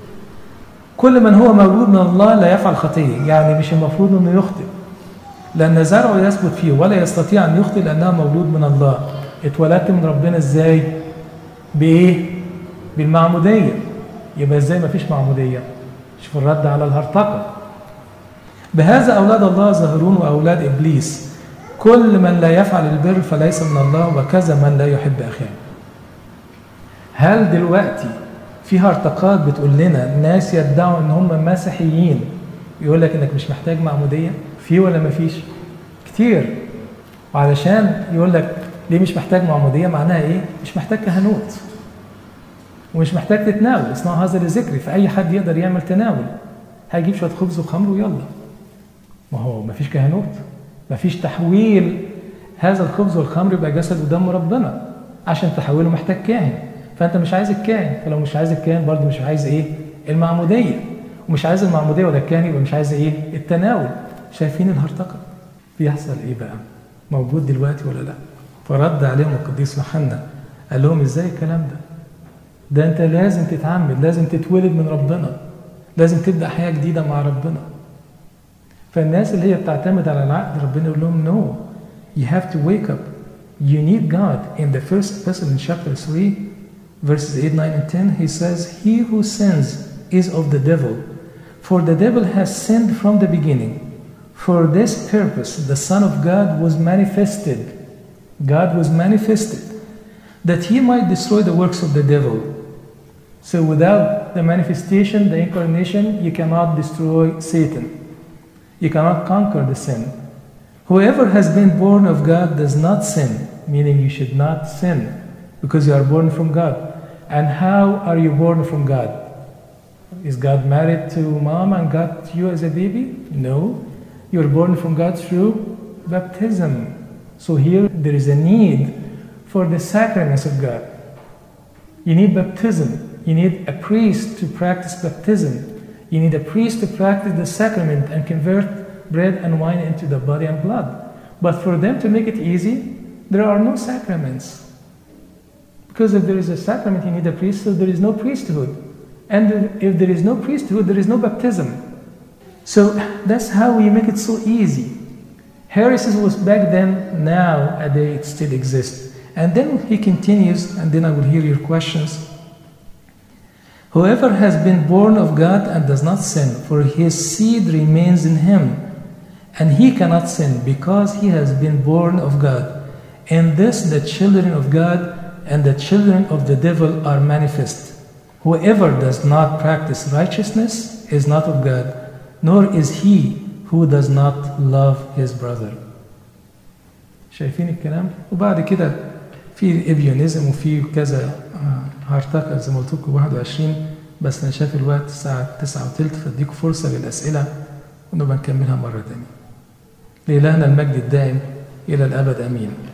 Speaker 1: كل من هو موجود من الله لا يفعل خطية، يعني مش المفروض أنه يخطئ، لأن زرعه يثبت فيه ولا يستطيع أن يخطئ لأنه مولود من الله. اتولدت من ربنا إزاي؟ بإيه؟ بالمعمودية. يبقى إزاي ما فيش معمودية؟ شوف الرد على الهرطقة. بهذا أولاد الله ظاهرون وأولاد إبليس، كل من لا يفعل البر فليس من الله، وكذا من لا يحب أخاه. هل دلوقتي في هرطقات بتقول لنا ناس يدعوا ان هم مسيحيين يقول لك انك مش محتاج معمودية؟ في ولا ما فيش؟ كتير. وعلشان يقول لك ليه مش محتاج معمودية معناها ايه؟ مش محتاج كهنوت ومش محتاج تتناول، اسمها هذا لذكري، فأي حد يقدر يعمل تناول، هيجيب شوية خبز وخمر ويلا. ما هو ما فيش كهنوت، ما فيش تحويل هذا الخبز والخمر يبقى جسد ودم ربنا، عشان تحوله محتاج كاهن، فأنت مش عايز الكاهن، فلو مش عايز الكاهن برضه مش عايز ايه؟ المعمودية، ومش عايز المعمودية ولا الكاهن يبقى مش عايز ايه؟ التناول. شايفين الهرطقة؟ بيحصل ايه بقى؟ موجود دلوقتي ولا لا؟ فرد عليهم القديس يوحنا قال لهم ازاي الكلام ده؟ ده انت لازم تتعمد، لازم تتولد من ربنا، لازم تبدأ حياة جديدة مع ربنا. فالناس اللي هي بتعتمد على العقد ربنا يقول لهم no, you have to wake up. You need God. In the first epistle in chapter three, verses eight, nine, and ten, he says, he who sins is of the devil, for the devil has sinned from the beginning. For this purpose the Son of God was manifested. God was manifested, that he might destroy the works of the devil. So without the manifestation, the incarnation, you cannot destroy Satan. You cannot conquer the sin. Whoever has been born of God does not sin, meaning you should not sin because you are born from God. And how are you born from God? Is God married to mom and got you as a baby? No. You're born from God through baptism. So here there is a need for the sacraments of God. You need baptism. You need a priest to practice baptism. You need a priest to practice the sacrament and convert bread and wine into the body and blood. But for them to make it easy, there are no sacraments. Because if there is a sacrament, you need a priest, so there is no priesthood. And if there is no priesthood, there is no baptism. So that's how we make it so easy. Heresies was back then, nowadays it still exists. And then he continues, and then I will hear your questions. Whoever has been born of God and does not sin, for his seed remains in him, and he cannot sin because he has been born of God. In this the children of God and the children of the devil are manifest. Whoever does not practice righteousness is not of God, nor is he who does not love his brother. شايفين الكلام؟ وبعد كده في إبيونيزم وفي كذا هرطقة زي ما قلت لكم واحد وعشرين، بس أنا شايف الوقت الساعة تسعة وثلث، فاديكم فرصة للأسئلة ونبقى نكملها مرة تانية. لإلهنا المجد الدائم إلى الأبد آمين.